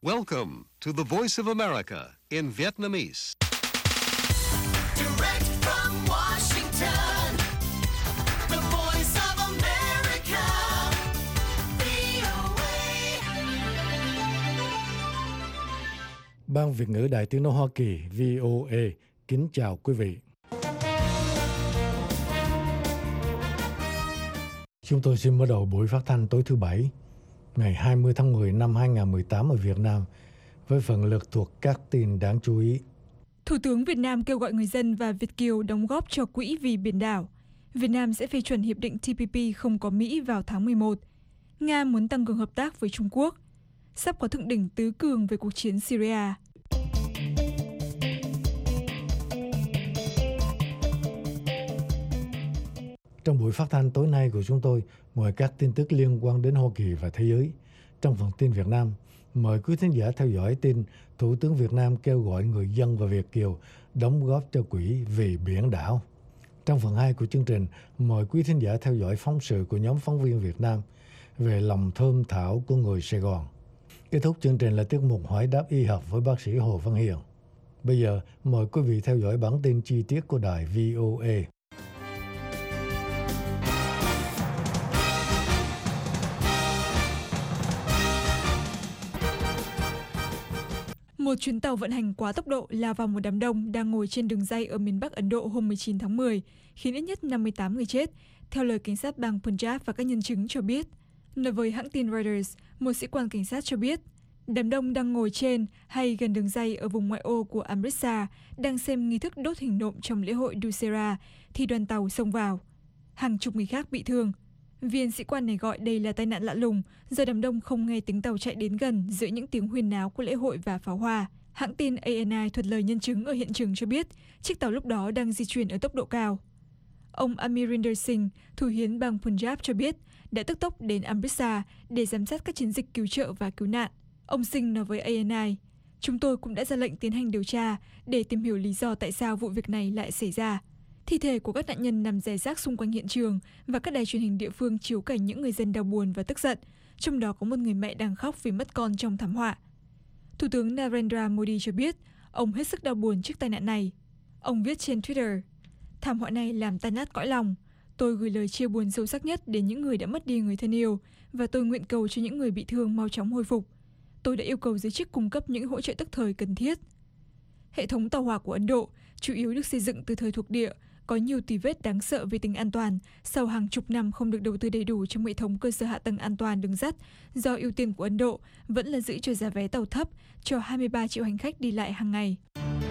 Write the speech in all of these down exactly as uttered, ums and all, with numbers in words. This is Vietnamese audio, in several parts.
Welcome to the Voice of America in Vietnamese. Direct from Washington, the Voice of America, vê o a. Ban Việt ngữ Đài Tiếng nói Hoa Kỳ vê o a kính chào quý vị. Chúng tôi xin mở đầu buổi phát thanh tối thứ Bảy, ngày hai mươi tháng mười năm hai nghìn không trăm mười tám ở Việt Nam, với phần lược thuộc các tin đáng chú ý. Thủ tướng Việt Nam kêu gọi người dân và Việt kiều đóng góp cho quỹ vì biển đảo. Việt Nam sẽ phê chuẩn hiệp định T P P không có Mỹ vào tháng mười một. Nga muốn tăng cường hợp tác với Trung Quốc. Sắp có thượng đỉnh tứ cường về cuộc chiến Syria. Trong buổi phát thanh tối nay của chúng tôi, ngoài các tin tức liên quan đến Hoa Kỳ và thế giới, trong phần tin Việt Nam, mời quý thính giả theo dõi tin Thủ tướng Việt Nam kêu gọi người dân và Việt kiều đóng góp cho quỹ vì biển đảo. Trong phần hai của chương trình, mời quý thính giả theo dõi phóng sự của nhóm phóng viên Việt Nam về lòng thơm thảo của người Sài Gòn. Kết thúc chương trình là tiết mục hỏi đáp y học với bác sĩ Hồ Văn Hiền. Bây giờ, mời quý vị theo dõi bản tin chi tiết của đài vê o a. Một chuyến tàu vận hành quá tốc độ lao vào một đám đông đang ngồi trên đường ray ở miền Bắc Ấn Độ hôm mười chín tháng mười, khiến ít nhất năm mươi tám người chết, theo lời cảnh sát bang Punjab và các nhân chứng cho biết. Nói với hãng tin Reuters, một sĩ quan cảnh sát cho biết, đám đông đang ngồi trên hay gần đường ray ở vùng ngoại ô của Amritsar đang xem nghi thức đốt hình nộm trong lễ hội Dussehra thì đoàn tàu xông vào. Hàng chục người khác bị thương. Viên sĩ quan này gọi đây là tai nạn lạ lùng do đám đông không nghe tiếng tàu chạy đến gần giữa những tiếng huyên náo của lễ hội và pháo hoa. Hãng tin A N I thuật lời nhân chứng ở hiện trường cho biết chiếc tàu lúc đó đang di chuyển ở tốc độ cao. Ông Amirinder Singh, thủ hiến bang Punjab cho biết đã tức tốc đến Amritsar để giám sát các chiến dịch cứu trợ và cứu nạn. Ông Singh nói với A N I, chúng tôi cũng đã ra lệnh tiến hành điều tra để tìm hiểu lý do tại sao vụ việc này lại xảy ra. Thi thể của các nạn nhân nằm rải rác xung quanh hiện trường và các đài truyền hình địa phương chiếu cảnh những người dân đau buồn và tức giận, trong đó có một người mẹ đang khóc vì mất con trong thảm họa. Thủ tướng Narendra Modi cho biết ông hết sức đau buồn trước tai nạn này. Ông viết trên Twitter, thảm họa này làm tan nát cõi lòng. Tôi gửi lời chia buồn sâu sắc nhất đến những người đã mất đi người thân yêu và tôi nguyện cầu cho những người bị thương mau chóng hồi phục. Tôi đã yêu cầu giới chức cung cấp những hỗ trợ tức thời cần thiết. Hệ thống tàu hỏa của Ấn Độ, chủ yếu được xây dựng từ thời thuộc địa, có nhiều tì vết đáng sợ về tính an toàn sau hàng chục năm không được đầu tư đầy đủ trong hệ thống cơ sở hạ tầng an toàn đường sắt, do ưu tiên của Ấn Độ vẫn là giữ cho giá vé tàu thấp cho hai mươi ba triệu hành khách đi lại hàng ngày.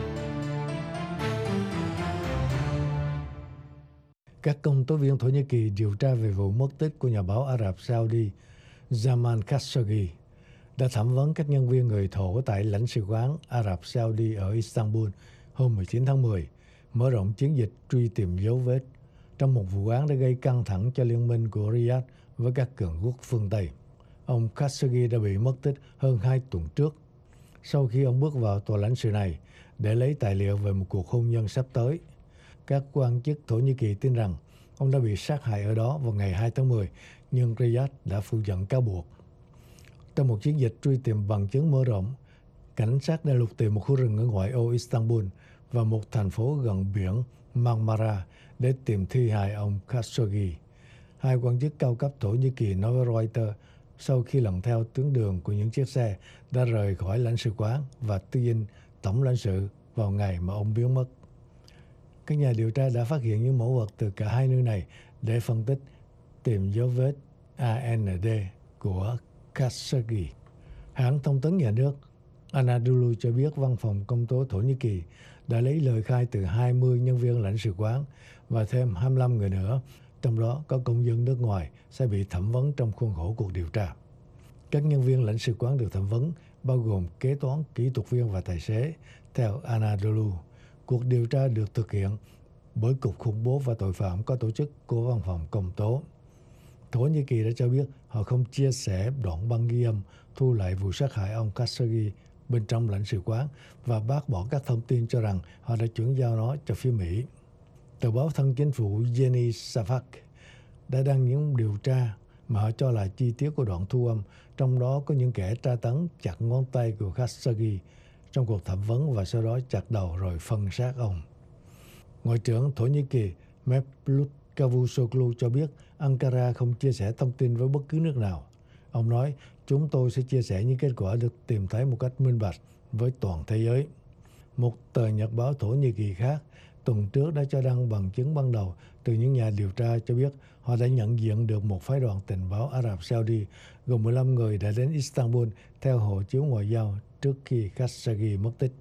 Các công tố viên Thổ Nhĩ Kỳ điều tra về vụ mất tích của nhà báo Ả Rập Saudi Jamal Khashoggi đã thẩm vấn các nhân viên người Thổ tại lãnh sự quán Ả Rập Saudi ở Istanbul hôm mười chín tháng mười, mở rộng chiến dịch truy tìm dấu vết trong một vụ án đã gây căng thẳng cho liên minh của Riyadh với các cường quốc phương Tây. Ông Khashoggi đã bị mất tích hơn hai tuần trước, sau khi ông bước vào tòa lãnh sự này để lấy tài liệu về một cuộc hôn nhân sắp tới. Các quan chức Thổ Nhĩ Kỳ tin rằng ông đã bị sát hại ở đó vào ngày hai tháng mười, nhưng Riyadh đã phủ nhận cáo buộc. Trong một chiến dịch truy tìm bằng chứng mở rộng, cảnh sát đã lục tìm một khu rừng ở ngoại ô Istanbul và một thành phố gần biển Marmara để tìm thi hài ông Khashoggi. Hai quan chức cao cấp Thổ Nhĩ Kỳ nói với Reuters sau khi lần theo tuyến đường của những chiếc xe đã rời khỏi lãnh sự quán và tư dinh tổng lãnh sự vào ngày mà ông biến mất. Các nhà điều tra đã phát hiện những mẫu vật từ cả hai nơi này để phân tích tìm dấu vết A N D của Khashoggi. Hãng thông tấn nhà nước Anadolu cho biết văn phòng công tố Thổ Nhĩ Kỳ đã lấy lời khai từ hai mươi nhân viên lãnh sự quán và thêm hai mươi lăm người nữa, trong đó có công dân nước ngoài sẽ bị thẩm vấn trong khuôn khổ cuộc điều tra. Các nhân viên lãnh sự quán được thẩm vấn bao gồm kế toán, kỹ thuật viên và tài xế, theo Anadolu. Cuộc điều tra được thực hiện bởi Cục Khủng bố và Tội phạm có tổ chức của văn phòng công tố. Thổ Nhĩ Kỳ đã cho biết họ không chia sẻ đoạn băng ghi âm thu lại vụ sát hại ông Khashoggi bên trong lãnh sự quán và bác bỏ các thông tin cho rằng họ đã chuyển giao nó cho phía Mỹ. Tờ báo thân chính phủ Yeni Shafak đã đăng những điều tra mà họ cho là chi tiết của đoạn thu âm, trong đó có những kẻ tra tấn chặt ngón tay của Khashoggi trong cuộc thẩm vấn và sau đó chặt đầu rồi phân xác ông. Ngoại trưởng Thổ Nhĩ Kỳ Mevlut Cavusoglu cho biết Ankara không chia sẻ thông tin với bất cứ nước nào. Ông nói, chúng tôi sẽ chia sẻ những kết quả được tìm thấy một cách minh bạch với toàn thế giới. Một tờ nhật báo Thổ Nhĩ Kỳ khác tuần trước đã cho đăng bằng chứng ban đầu từ những nhà điều tra cho biết họ đã nhận diện được một phái đoàn tình báo Ả Rập Saudi gồm mười lăm người đã đến Istanbul theo hộ chiếu ngoại giao trước khi Khashoggi mất tích.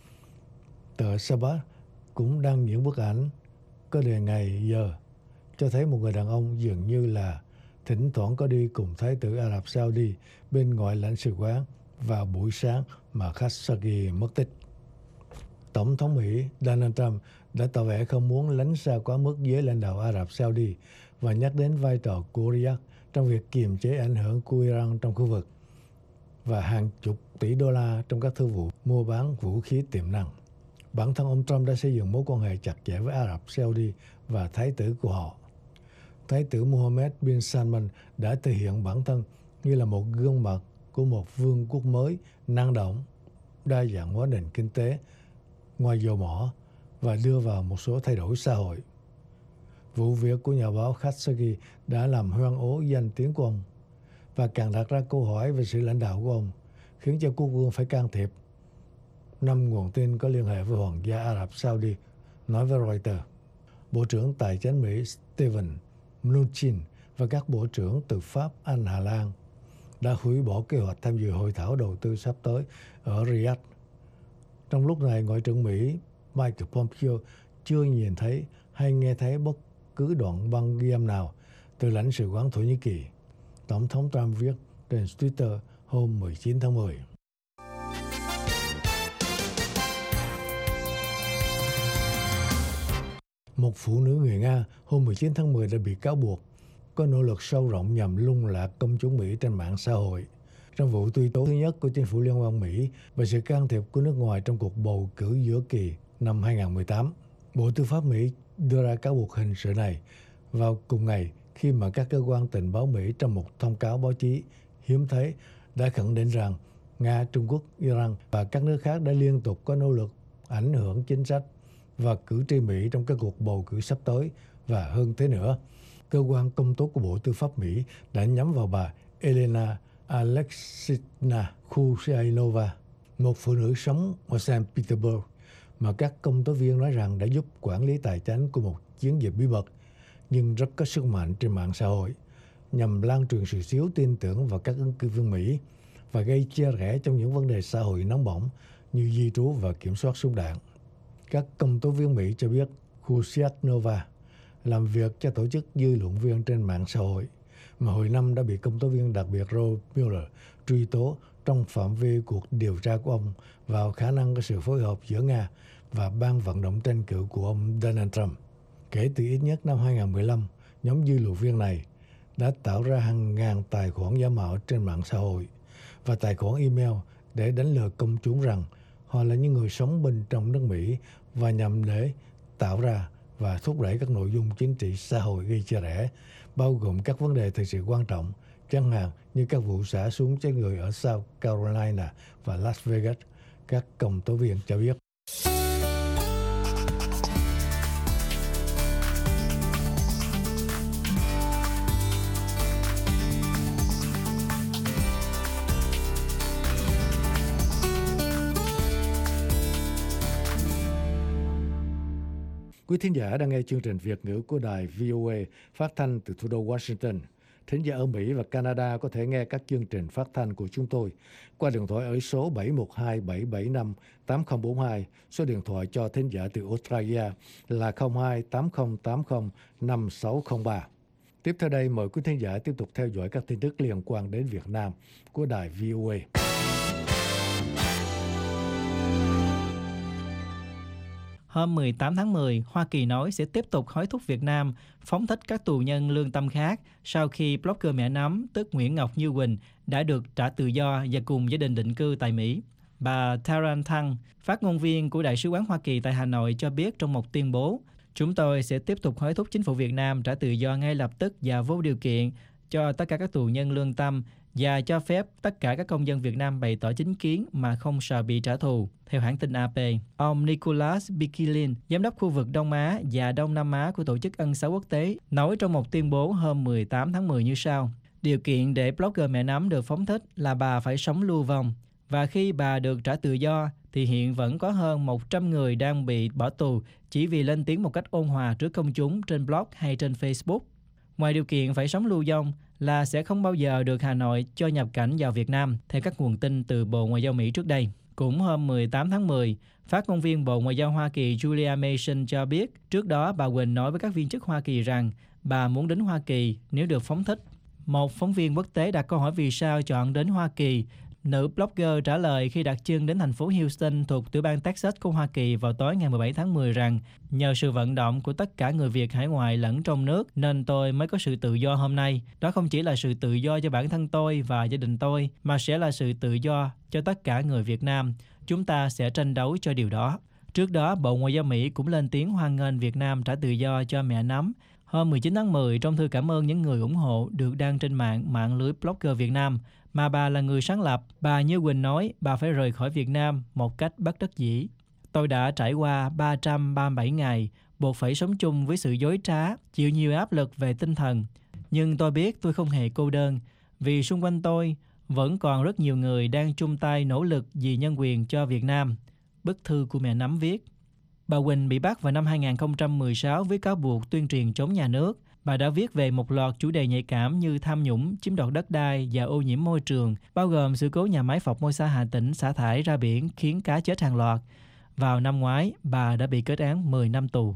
Tờ Sabah cũng đăng những bức ảnh có đề ngày giờ cho thấy một người đàn ông dường như là thỉnh thoảng có đi cùng Thái tử Ả Rập Saudi bên ngoài lãnh sự quán vào buổi sáng mà Khashoggi mất tích. Tổng thống Mỹ Donald Trump đã tỏ vẻ không muốn lánh xa quá mức giới lãnh đạo Ả Rập Saudi và nhắc đến vai trò của Riyadh trong việc kiềm chế ảnh hưởng của Iran trong khu vực và hàng chục tỷ đô la trong các thương vụ mua bán vũ khí tiềm năng. Bản thân ông Trump đã xây dựng mối quan hệ chặt chẽ với Ả Rập Saudi và thái tử của họ. Thái tử Mohammed bin Salman đã thể hiện bản thân như là một gương mặt của một vương quốc mới năng động, đa dạng hóa nền kinh tế ngoài dầu mỏ và đưa vào một số thay đổi xã hội. Vụ việc của nhà báo Khashoggi đã làm hoen ố danh tiếng của ông và càng đặt ra câu hỏi về sự lãnh đạo của ông, khiến cho quốc vương phải can thiệp. Năm nguồn tin có liên hệ với Hoàng gia Ả Rập Saudi nói với Reuters, Bộ trưởng Tài chính Mỹ Steven Mnuchin và các bộ trưởng từ Pháp, Anh, Hà Lan đã hủy bỏ kế hoạch tham dự hội thảo đầu tư sắp tới ở Riyadh. Trong lúc này, Ngoại trưởng Mỹ Mike Pompeo chưa nhìn thấy hay nghe thấy bất cứ đoạn băng ghi âm nào từ lãnh sự quán Thổ Nhĩ Kỳ. Tổng thống Trump viết trên Twitter hôm mười chín tháng mười. Một phụ nữ người Nga hôm mười chín tháng mười đã bị cáo buộc có nỗ lực sâu rộng nhằm lung lạc công chúng Mỹ trên mạng xã hội. Trong vụ truy tố thứ nhất của chính phủ Liên bang Mỹ về sự can thiệp của nước ngoài trong cuộc bầu cử giữa kỳ năm hai không một tám, Bộ Tư pháp Mỹ đưa ra cáo buộc hình sự này vào cùng ngày khi mà các cơ quan tình báo Mỹ trong một thông cáo báo chí hiếm thấy đã khẳng định rằng Nga, Trung Quốc, Iran và các nước khác đã liên tục có nỗ lực ảnh hưởng chính sách và cử tri Mỹ trong các cuộc bầu cử sắp tới. Và hơn thế nữa, cơ quan công tố của Bộ Tư pháp Mỹ đã nhắm vào bà Elena Alexeyevna Khusyainova, một phụ nữ sống ở Saint Petersburg mà các công tố viên nói rằng đã giúp quản lý tài chính của một chiến dịch bí mật nhưng rất có sức mạnh trên mạng xã hội, nhằm lan truyền sự thiếu tin tưởng vào các ứng cử viên Mỹ và gây chia rẽ trong những vấn đề xã hội nóng bỏng như di trú và kiểm soát súng đạn. Các công tố viên Mỹ cho biết Khusyainova làm việc cho tổ chức dư luận viên trên mạng xã hội mà hồi năm đã bị công tố viên đặc biệt Robert Mueller truy tố trong phạm vi cuộc điều tra của ông vào khả năng có sự phối hợp giữa Nga và ban vận động tranh cử của ông Donald Trump. Kể từ ít nhất năm hai không một lăm, nhóm dư luận viên này đã tạo ra hàng ngàn tài khoản giả mạo trên mạng xã hội và tài khoản email để đánh lừa công chúng rằng họ là những người sống bên trong nước Mỹ và nhằm để tạo ra và thúc đẩy các nội dung chính trị xã hội gây chia rẽ, bao gồm các vấn đề thực sự quan trọng, chẳng hạn như các vụ xả súng chết người ở South Carolina và Las Vegas, các công tố viên cho biết. Quý thính giả đang nghe chương trình Việt ngữ của đài vê o a phát thanh từ thủ đô Washington. Thính giả ở Mỹ và Canada có thể nghe các chương trình phát thanh của chúng tôi qua điện thoại ở số bảy một hai bảy bảy năm tám không bốn hai, số điện thoại cho thính giả từ Australia là không hai tám không tám không năm sáu không ba. Tiếp theo đây, mời quý thính giả tiếp tục theo dõi các tin tức liên quan đến Việt Nam của đài vê o a. Hôm mười tám tháng mười, Hoa Kỳ nói sẽ tiếp tục hối thúc Việt Nam phóng thích các tù nhân lương tâm khác sau khi blogger mẹ nấm tức Nguyễn Ngọc Như Quỳnh đã được trả tự do và cùng gia đình định cư tại Mỹ. Bà Taran Thăng, phát ngôn viên của Đại sứ quán Hoa Kỳ tại Hà Nội cho biết trong một tuyên bố, chúng tôi sẽ tiếp tục hối thúc chính phủ Việt Nam trả tự do ngay lập tức và vô điều kiện cho tất cả các tù nhân lương tâm và cho phép tất cả các công dân Việt Nam bày tỏ chính kiến mà không sợ bị trả thù, theo hãng tin a pê. Ông Nicholas Bikilin, giám đốc khu vực Đông Á và Đông Nam Á của Tổ chức Ân xá Quốc tế, nói trong một tuyên bố hôm mười tám tháng mười như sau. Điều kiện để blogger mẹ nấm được phóng thích là bà phải sống lưu vong. Và khi bà được trả tự do, thì hiện vẫn có hơn một trăm người đang bị bỏ tù chỉ vì lên tiếng một cách ôn hòa trước công chúng trên blog hay trên Facebook. Ngoài điều kiện phải sống lưu vong là sẽ không bao giờ được Hà Nội cho nhập cảnh vào Việt Nam, theo các nguồn tin từ Bộ Ngoại giao Mỹ trước đây. Cũng hôm mười tám tháng mười, phát ngôn viên Bộ Ngoại giao Hoa Kỳ Julia Mason cho biết trước đó bà Quỳnh nói với các viên chức Hoa Kỳ rằng bà muốn đến Hoa Kỳ nếu được phóng thích. Một phóng viên quốc tế đặt câu hỏi vì sao chọn đến Hoa Kỳ. Nữ blogger trả lời khi đặt chân đến thành phố Houston thuộc tiểu bang Texas của Hoa Kỳ vào tối ngày mười bảy tháng mười rằng nhờ sự vận động của tất cả người Việt hải ngoại lẫn trong nước nên tôi mới có sự tự do hôm nay. Đó không chỉ là sự tự do cho bản thân tôi và gia đình tôi, mà sẽ là sự tự do cho tất cả người Việt Nam. Chúng ta sẽ tranh đấu cho điều đó. Trước đó, Bộ Ngoại giao Mỹ cũng lên tiếng hoan nghênh Việt Nam trả tự do cho mẹ nấm. Hôm mười chín tháng mười, trong thư cảm ơn những người ủng hộ được đăng trên mạng mạng lưới blogger Việt Nam, mà bà là người sáng lập, bà Như Quỳnh nói bà phải rời khỏi Việt Nam một cách bất đắc dĩ. Tôi đã trải qua ba trăm ba mươi bảy ngày, buộc phải sống chung với sự dối trá, chịu nhiều áp lực về tinh thần. Nhưng tôi biết tôi không hề cô đơn, vì xung quanh tôi vẫn còn rất nhiều người đang chung tay nỗ lực vì nhân quyền cho Việt Nam. Bức thư của mẹ nấm viết. Bà Quỳnh bị bắt vào năm hai không một sáu với cáo buộc tuyên truyền chống nhà nước. Bà đã viết về một loạt chủ đề nhạy cảm như tham nhũng, chiếm đoạt đất đai và ô nhiễm môi trường, bao gồm sự cố nhà máy Formosa Hà Tĩnh xả thải ra biển khiến cá chết hàng loạt. Vào năm ngoái, bà đã bị kết án mười năm tù.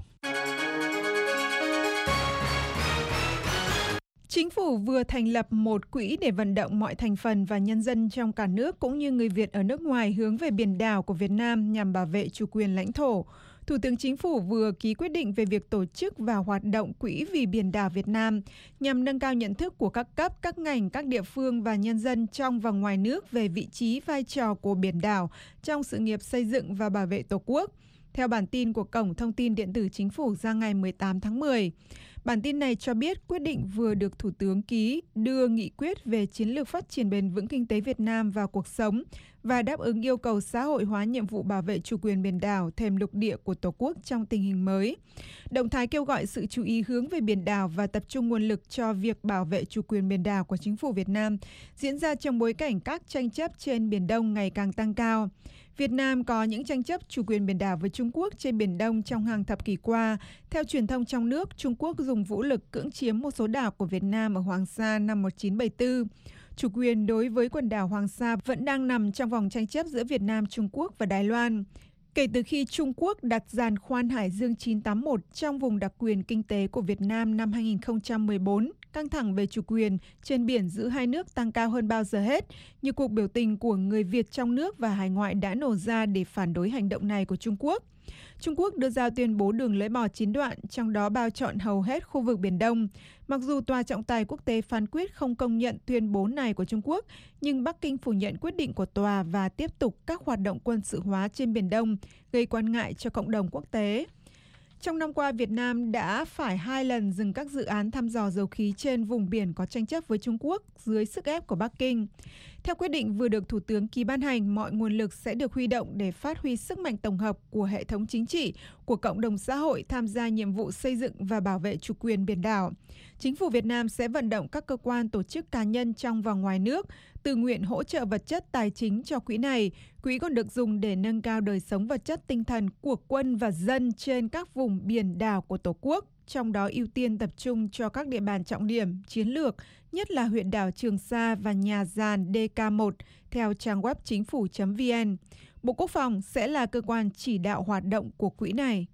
Chính phủ vừa thành lập một quỹ để vận động mọi thành phần và nhân dân trong cả nước cũng như người Việt ở nước ngoài hướng về biển đảo của Việt Nam nhằm bảo vệ chủ quyền lãnh thổ. Thủ tướng Chính phủ vừa ký quyết định về việc tổ chức và hoạt động Quỹ vì biển đảo Việt Nam nhằm nâng cao nhận thức của các cấp, các ngành, các địa phương và nhân dân trong và ngoài nước về vị trí, vai trò của biển đảo trong sự nghiệp xây dựng và bảo vệ Tổ quốc. Theo bản tin của Cổng Thông tin Điện tử Chính phủ ra ngày mười tám tháng mười. Bản tin này cho biết quyết định vừa được Thủ tướng ký đưa nghị quyết về chiến lược phát triển bền vững kinh tế Việt Nam vào cuộc sống và đáp ứng yêu cầu xã hội hóa nhiệm vụ bảo vệ chủ quyền biển đảo, thềm lục địa của Tổ quốc trong tình hình mới. Động thái kêu gọi sự chú ý hướng về biển đảo và tập trung nguồn lực cho việc bảo vệ chủ quyền biển đảo của Chính phủ Việt Nam diễn ra trong bối cảnh các tranh chấp trên Biển Đông ngày càng tăng cao. Việt Nam có những tranh chấp chủ quyền biển đảo với Trung Quốc trên Biển Đông trong hàng thập kỷ qua. Theo truyền thông trong nước, Trung Quốc dùng vũ lực cưỡng chiếm một số đảo của Việt Nam ở Hoàng Sa năm một nghìn chín trăm bảy mươi tư. Chủ quyền đối với quần đảo Hoàng Sa vẫn đang nằm trong vòng tranh chấp giữa Việt Nam, Trung Quốc và Đài Loan. Kể từ khi Trung Quốc đặt giàn khoan Hải Dương chín tám mốt trong vùng đặc quyền kinh tế của Việt Nam năm hai không một bốn, căng thẳng về chủ quyền trên biển giữa hai nước tăng cao hơn bao giờ hết. Nhiều cuộc biểu tình của người Việt trong nước và hải ngoại đã nổ ra để phản đối hành động này của Trung Quốc. Trung Quốc đưa ra tuyên bố đường lưỡi bò chín đoạn, trong đó bao trọn hầu hết khu vực Biển Đông. Mặc dù Tòa trọng tài quốc tế phán quyết không công nhận tuyên bố này của Trung Quốc, nhưng Bắc Kinh phủ nhận quyết định của tòa và tiếp tục các hoạt động quân sự hóa trên Biển Đông, gây quan ngại cho cộng đồng quốc tế. Trong năm qua, Việt Nam đã phải hai lần dừng các dự án thăm dò dầu khí trên vùng biển có tranh chấp với Trung Quốc dưới sức ép của Bắc Kinh. Theo quyết định vừa được Thủ tướng ký ban hành, mọi nguồn lực sẽ được huy động để phát huy sức mạnh tổng hợp của hệ thống chính trị, của cộng đồng xã hội tham gia nhiệm vụ xây dựng và bảo vệ chủ quyền biển đảo. Chính phủ Việt Nam sẽ vận động các cơ quan, tổ chức, cá nhân trong và ngoài nước tự nguyện hỗ trợ vật chất tài chính cho quỹ này. Quỹ còn được dùng để nâng cao đời sống vật chất tinh thần của quân và dân trên các vùng biển đảo của Tổ quốc, trong đó ưu tiên tập trung cho các địa bàn trọng điểm, chiến lược, nhất là huyện đảo Trường Sa và nhà giàn D K một, theo trang web chính phủ chấm vn. Bộ Quốc phòng sẽ là cơ quan chỉ đạo hoạt động của quỹ này.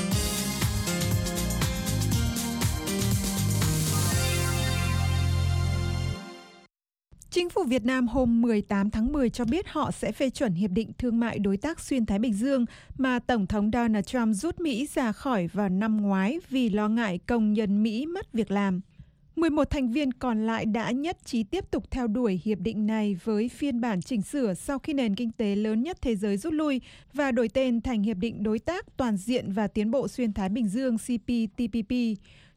Chính phủ Việt Nam hôm mười tám tháng mười cho biết họ sẽ phê chuẩn Hiệp định Thương mại Đối tác Xuyên Thái Bình Dương mà Tổng thống Donald Trump rút Mỹ ra khỏi vào năm ngoái vì lo ngại công nhân Mỹ mất việc làm. mười một thành viên còn lại đã nhất trí tiếp tục theo đuổi hiệp định này với phiên bản chỉnh sửa sau khi nền kinh tế lớn nhất thế giới rút lui và đổi tên thành Hiệp định Đối tác Toàn diện và Tiến bộ Xuyên Thái Bình Dương C P T P P.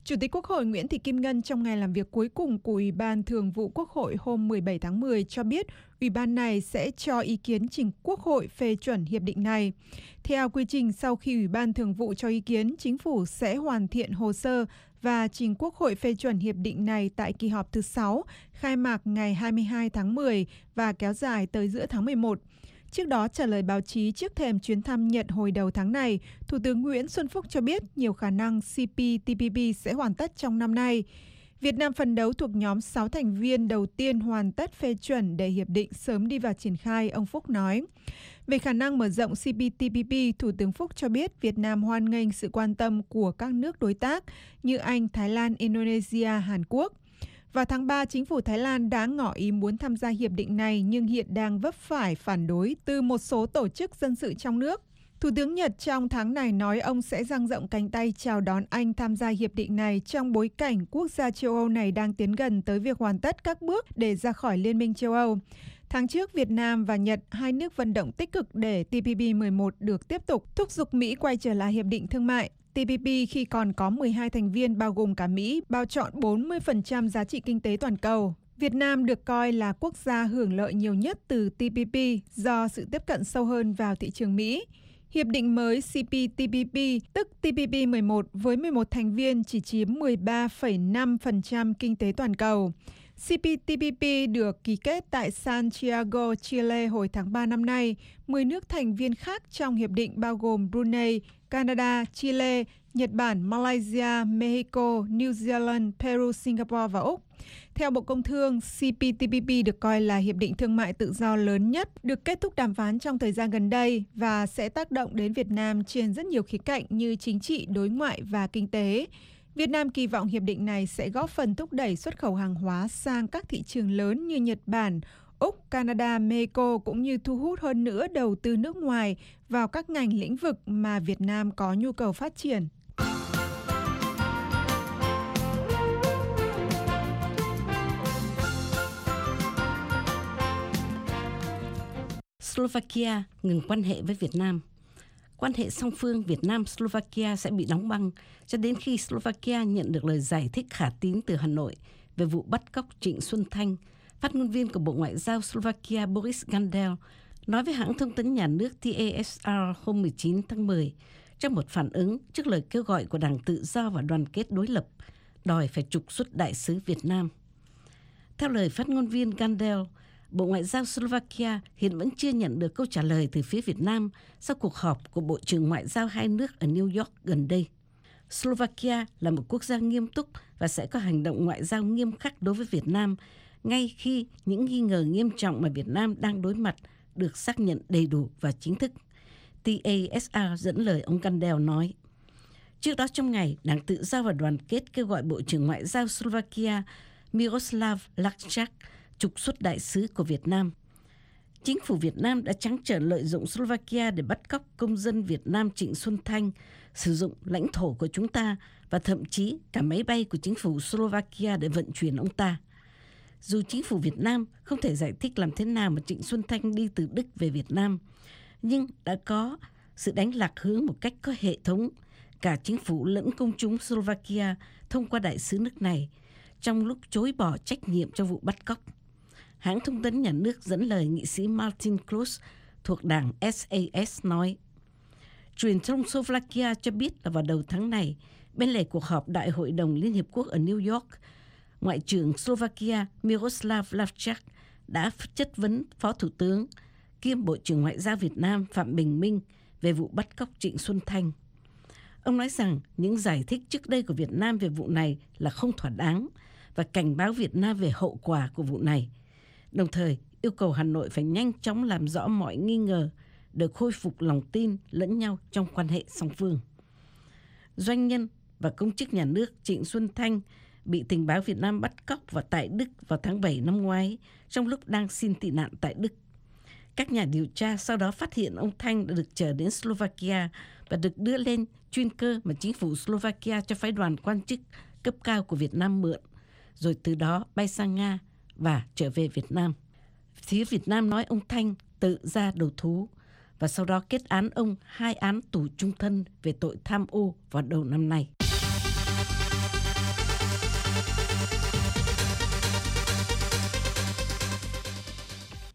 Chủ tịch Quốc hội Nguyễn Thị Kim Ngân trong ngày làm việc cuối cùng của Ủy ban Thường vụ Quốc hội hôm mười bảy tháng mười cho biết Ủy ban này sẽ cho ý kiến trình Quốc hội phê chuẩn hiệp định này. Theo quy trình, sau khi Ủy ban Thường vụ cho ý kiến, Chính phủ sẽ hoàn thiện hồ sơ và trình Quốc hội phê chuẩn hiệp định này tại kỳ họp thứ sáu, khai mạc ngày hai mươi hai tháng mười và kéo dài tới giữa tháng mười một. Trước đó, trả lời báo chí trước thềm chuyến thăm Nhật hồi đầu tháng này, Thủ tướng Nguyễn Xuân Phúc cho biết nhiều khả năng C P T P P sẽ hoàn tất trong năm nay. Việt Nam phấn đấu thuộc nhóm sáu thành viên đầu tiên hoàn tất phê chuẩn để hiệp định sớm đi vào triển khai, ông Phúc nói. Về khả năng mở rộng C P T P P, Thủ tướng Phúc cho biết Việt Nam hoan nghênh sự quan tâm của các nước đối tác như Anh, Thái Lan, Indonesia, Hàn Quốc. Vào tháng ba, chính phủ Thái Lan đã ngỏ ý muốn tham gia hiệp định này nhưng hiện đang vấp phải phản đối từ một số tổ chức dân sự trong nước. Thủ tướng Nhật trong tháng này nói ông sẽ dang rộng cánh tay chào đón Anh tham gia hiệp định này trong bối cảnh quốc gia châu Âu này đang tiến gần tới việc hoàn tất các bước để ra khỏi Liên minh châu Âu. Tháng trước, Việt Nam và Nhật, hai nước vận động tích cực để T P P mười một được tiếp tục, thúc giục Mỹ quay trở lại hiệp định thương mại. T P P khi còn có mười hai thành viên bao gồm cả Mỹ, bao trọn bốn mươi phần trăm giá trị kinh tế toàn cầu. Việt Nam được coi là quốc gia hưởng lợi nhiều nhất từ T P P do sự tiếp cận sâu hơn vào thị trường Mỹ. Hiệp định mới C P T P P, tức T P P mười một với mười một thành viên chỉ chiếm mười ba phẩy năm phần trăm kinh tế toàn cầu. C P T P P được ký kết tại Santiago, Chile hồi tháng ba năm nay. mười nước thành viên khác trong hiệp định bao gồm Brunei, Canada, Chile, Nhật Bản, Malaysia, Mexico, New Zealand, Peru, Singapore và Úc. Theo Bộ Công Thương, C P T P P được coi là hiệp định thương mại tự do lớn nhất được kết thúc đàm phán trong thời gian gần đây và sẽ tác động đến Việt Nam trên rất nhiều khía cạnh như chính trị, đối ngoại và kinh tế. Việt Nam kỳ vọng hiệp định này sẽ góp phần thúc đẩy xuất khẩu hàng hóa sang các thị trường lớn như Nhật Bản, Úc, Canada, Mexico cũng như thu hút hơn nữa đầu tư nước ngoài vào các ngành lĩnh vực mà Việt Nam có nhu cầu phát triển. Slovakia ngừng quan hệ với Việt Nam. Quan hệ song phương Việt Nam-Slovakia sẽ bị đóng băng cho đến khi Slovakia nhận được lời giải thích khả tín từ Hà Nội về vụ bắt cóc Trịnh Xuân Thanh. Phát ngôn viên của Bộ Ngoại giao Slovakia Boris Gandel nói với hãng thông tấn nhà nước T A S R hôm mười chín tháng mười trong một phản ứng trước lời kêu gọi của Đảng Tự do và Đoàn kết đối lập đòi phải trục xuất đại sứ Việt Nam. Theo lời phát ngôn viên Gandel, Bộ Ngoại giao Slovakia hiện vẫn chưa nhận được câu trả lời từ phía Việt Nam sau cuộc họp của Bộ trưởng Ngoại giao hai nước ở New York gần đây. Slovakia là một quốc gia nghiêm túc và sẽ có hành động ngoại giao nghiêm khắc đối với Việt Nam ngay khi những nghi ngờ nghiêm trọng mà Việt Nam đang đối mặt được xác nhận đầy đủ và chính thức. T A S R dẫn lời ông Gandel nói. Trước đó trong ngày, Đảng Tự do và Đoàn kết kêu gọi Bộ trưởng Ngoại giao Slovakia Miroslav Lajčák trục xuất đại sứ của Việt Nam. Chính phủ Việt Nam đã trắng trợn lợi dụng Slovakia để bắt cóc công dân Việt Nam Trịnh Xuân Thanh, sử dụng lãnh thổ của chúng ta và thậm chí cả máy bay của chính phủ Slovakia để vận chuyển ông ta. Dù chính phủ Việt Nam không thể giải thích làm thế nào mà Trịnh Xuân Thanh đi từ Đức về Việt Nam, nhưng đã có sự đánh lạc hướng một cách có hệ thống cả chính phủ lẫn công chúng Slovakia thông qua đại sứ nước này trong lúc chối bỏ trách nhiệm cho vụ bắt cóc. Hãng thông tấn nhà nước dẫn lời nghị sĩ Martin Klus thuộc đảng S A S nói. Truyền thông Slovakia cho biết là vào đầu tháng này, bên lề cuộc họp Đại hội đồng Liên Hiệp Quốc ở New York, Ngoại trưởng Slovakia Miroslav Lajčák đã chất vấn Phó Thủ tướng kiêm Bộ trưởng Ngoại giao Việt Nam Phạm Bình Minh về vụ bắt cóc Trịnh Xuân Thanh. Ông nói rằng những giải thích trước đây của Việt Nam về vụ này là không thỏa đáng và cảnh báo Việt Nam về hậu quả của vụ này, đồng thời yêu cầu Hà Nội phải nhanh chóng làm rõ mọi nghi ngờ để khôi phục lòng tin lẫn nhau trong quan hệ song phương. Doanh nhân và công chức nhà nước Trịnh Xuân Thanh bị tình báo Việt Nam bắt cóc và tại Đức vào tháng bảy năm ngoái trong lúc đang xin tị nạn tại Đức. Các nhà điều tra sau đó phát hiện ông Thanh đã được chở đến Slovakia và được đưa lên chuyên cơ mà chính phủ Slovakia cho phái đoàn quan chức cấp cao của Việt Nam mượn, rồi từ đó bay sang Nga và trở về Việt Nam. Phía Việt Nam nói ông Thanh tự ra đầu thú và sau đó kết án ông hai án tù chung thân về tội tham ô vào đầu năm nay.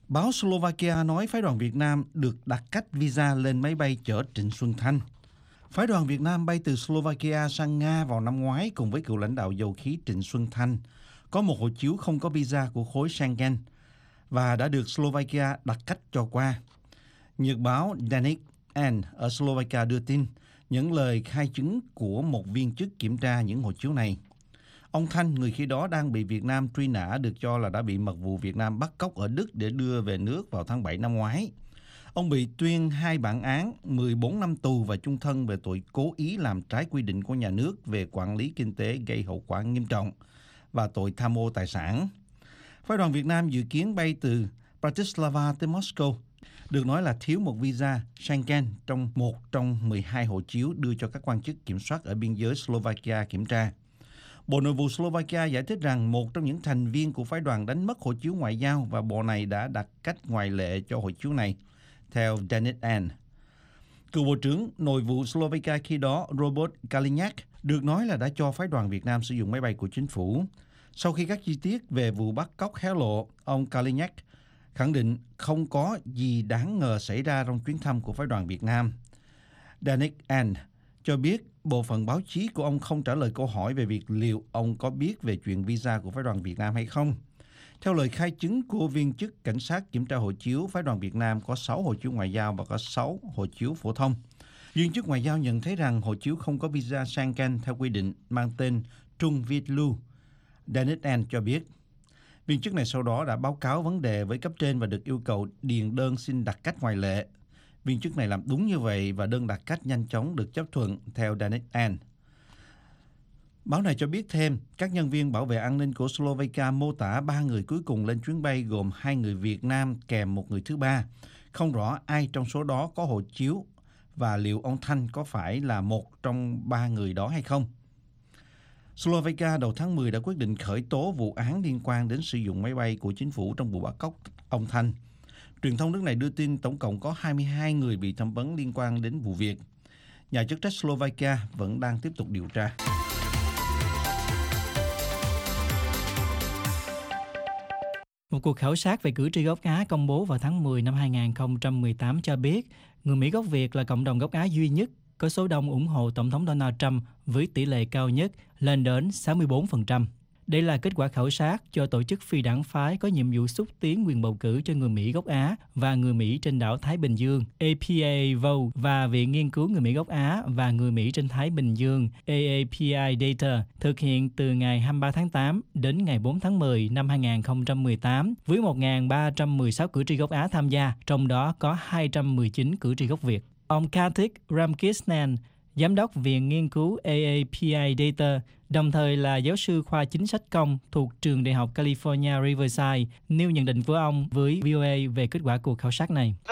Báo Slovakia nói phái đoàn Việt Nam được đặt cách visa lên máy bay chở Trịnh Xuân Thanh. Phái đoàn Việt Nam bay từ Slovakia sang Nga vào năm ngoái cùng với cựu lãnh đạo dầu khí Trịnh Xuân Thanh, có một hộ chiếu không có visa của khối Schengen và đã được Slovakia đặt cách cho qua. Nhật báo Deník N ở Slovakia đưa tin những lời khai chứng của một viên chức kiểm tra những hộ chiếu này. Ông Thanh, người khi đó đang bị Việt Nam truy nã, được cho là đã bị mật vụ Việt Nam bắt cóc ở Đức để đưa về nước vào tháng bảy năm ngoái. Ông bị tuyên hai bản án mười bốn năm tù và chung thân về tội cố ý làm trái quy định của nhà nước về quản lý kinh tế gây hậu quả nghiêm trọng và tội tham ô tài sản. Phái đoàn Việt Nam dự kiến bay từ Bratislava tới Moscow, được nói là thiếu một visa Schengen trong một trong mười hai hộ chiếu đưa cho các quan chức kiểm soát ở biên giới Slovakia kiểm tra. Bộ Nội vụ Slovakia giải thích rằng một trong những thành viên của phái đoàn đánh mất hộ chiếu ngoại giao và bộ này đã đặt cách ngoại lệ cho hộ chiếu này, theo Deník N. Cựu Bộ trưởng Nội vụ Slovakia khi đó Robert Kaliňák được nói là đã cho phái đoàn Việt Nam sử dụng máy bay của chính phủ. Sau khi các chi tiết về vụ bắt cóc hé lộ, ông Kaliňák khẳng định không có gì đáng ngờ xảy ra trong chuyến thăm của phái đoàn Việt Nam. Deník N cho biết bộ phận báo chí của ông không trả lời câu hỏi về việc liệu ông có biết về chuyện visa của phái đoàn Việt Nam hay không. Theo lời khai chứng của viên chức cảnh sát kiểm tra hộ chiếu, phái đoàn Việt Nam có sáu hộ chiếu ngoại giao và có sáu hộ chiếu phổ thông. Viên chức ngoại giao nhận thấy rằng hộ chiếu không có visa Schengen theo quy định mang tên Trung Việt Lưu. Deník N cho biết, viên chức này sau đó đã báo cáo vấn đề với cấp trên và được yêu cầu điền đơn xin đặt cách ngoại lệ. Viên chức này làm đúng như vậy và đơn đặt cách nhanh chóng được chấp thuận, theo Deník N. Báo này cho biết thêm, các nhân viên bảo vệ an ninh của Slovakia mô tả ba người cuối cùng lên chuyến bay gồm hai người Việt Nam kèm một người thứ ba. Không rõ ai trong số đó có hộ chiếu và liệu ông Thanh có phải là một trong ba người đó hay không. Slovakia đầu tháng mười đã quyết định khởi tố vụ án liên quan đến sử dụng máy bay của chính phủ trong vụ bắt cóc ông Thanh. Truyền thông nước này đưa tin tổng cộng có hai mươi hai người bị thẩm vấn liên quan đến vụ việc. Nhà chức trách Slovakia vẫn đang tiếp tục điều tra. Một cuộc khảo sát về cử tri gốc Á công bố vào tháng mười năm hai nghìn không trăm mười tám cho biết người Mỹ gốc Việt là cộng đồng gốc Á duy nhất có số đông ủng hộ Tổng thống Donald Trump với tỷ lệ cao nhất lên đến sáu mươi bốn phần trăm. Đây là kết quả khảo sát cho tổ chức phi đảng phái có nhiệm vụ xúc tiến quyền bầu cử cho người Mỹ gốc Á và người Mỹ trên đảo Thái Bình Dương A P A Vote và Viện Nghiên cứu Người Mỹ gốc Á và Người Mỹ trên Thái Bình Dương A A P I Data thực hiện từ ngày hai mươi ba tháng tám đến ngày bốn tháng mười năm hai nghìn không trăm mười tám với một nghìn ba trăm mười sáu cử tri gốc Á tham gia, trong đó có hai trăm mười chín cử tri gốc Việt. Ông Karthik Ramkrishnan, Giám đốc Viện Nghiên cứu A A P I Data, đồng thời là giáo sư khoa chính sách công thuộc trường Đại học California Riverside, nêu nhận định của ông với vê o a về kết quả cuộc khảo sát này.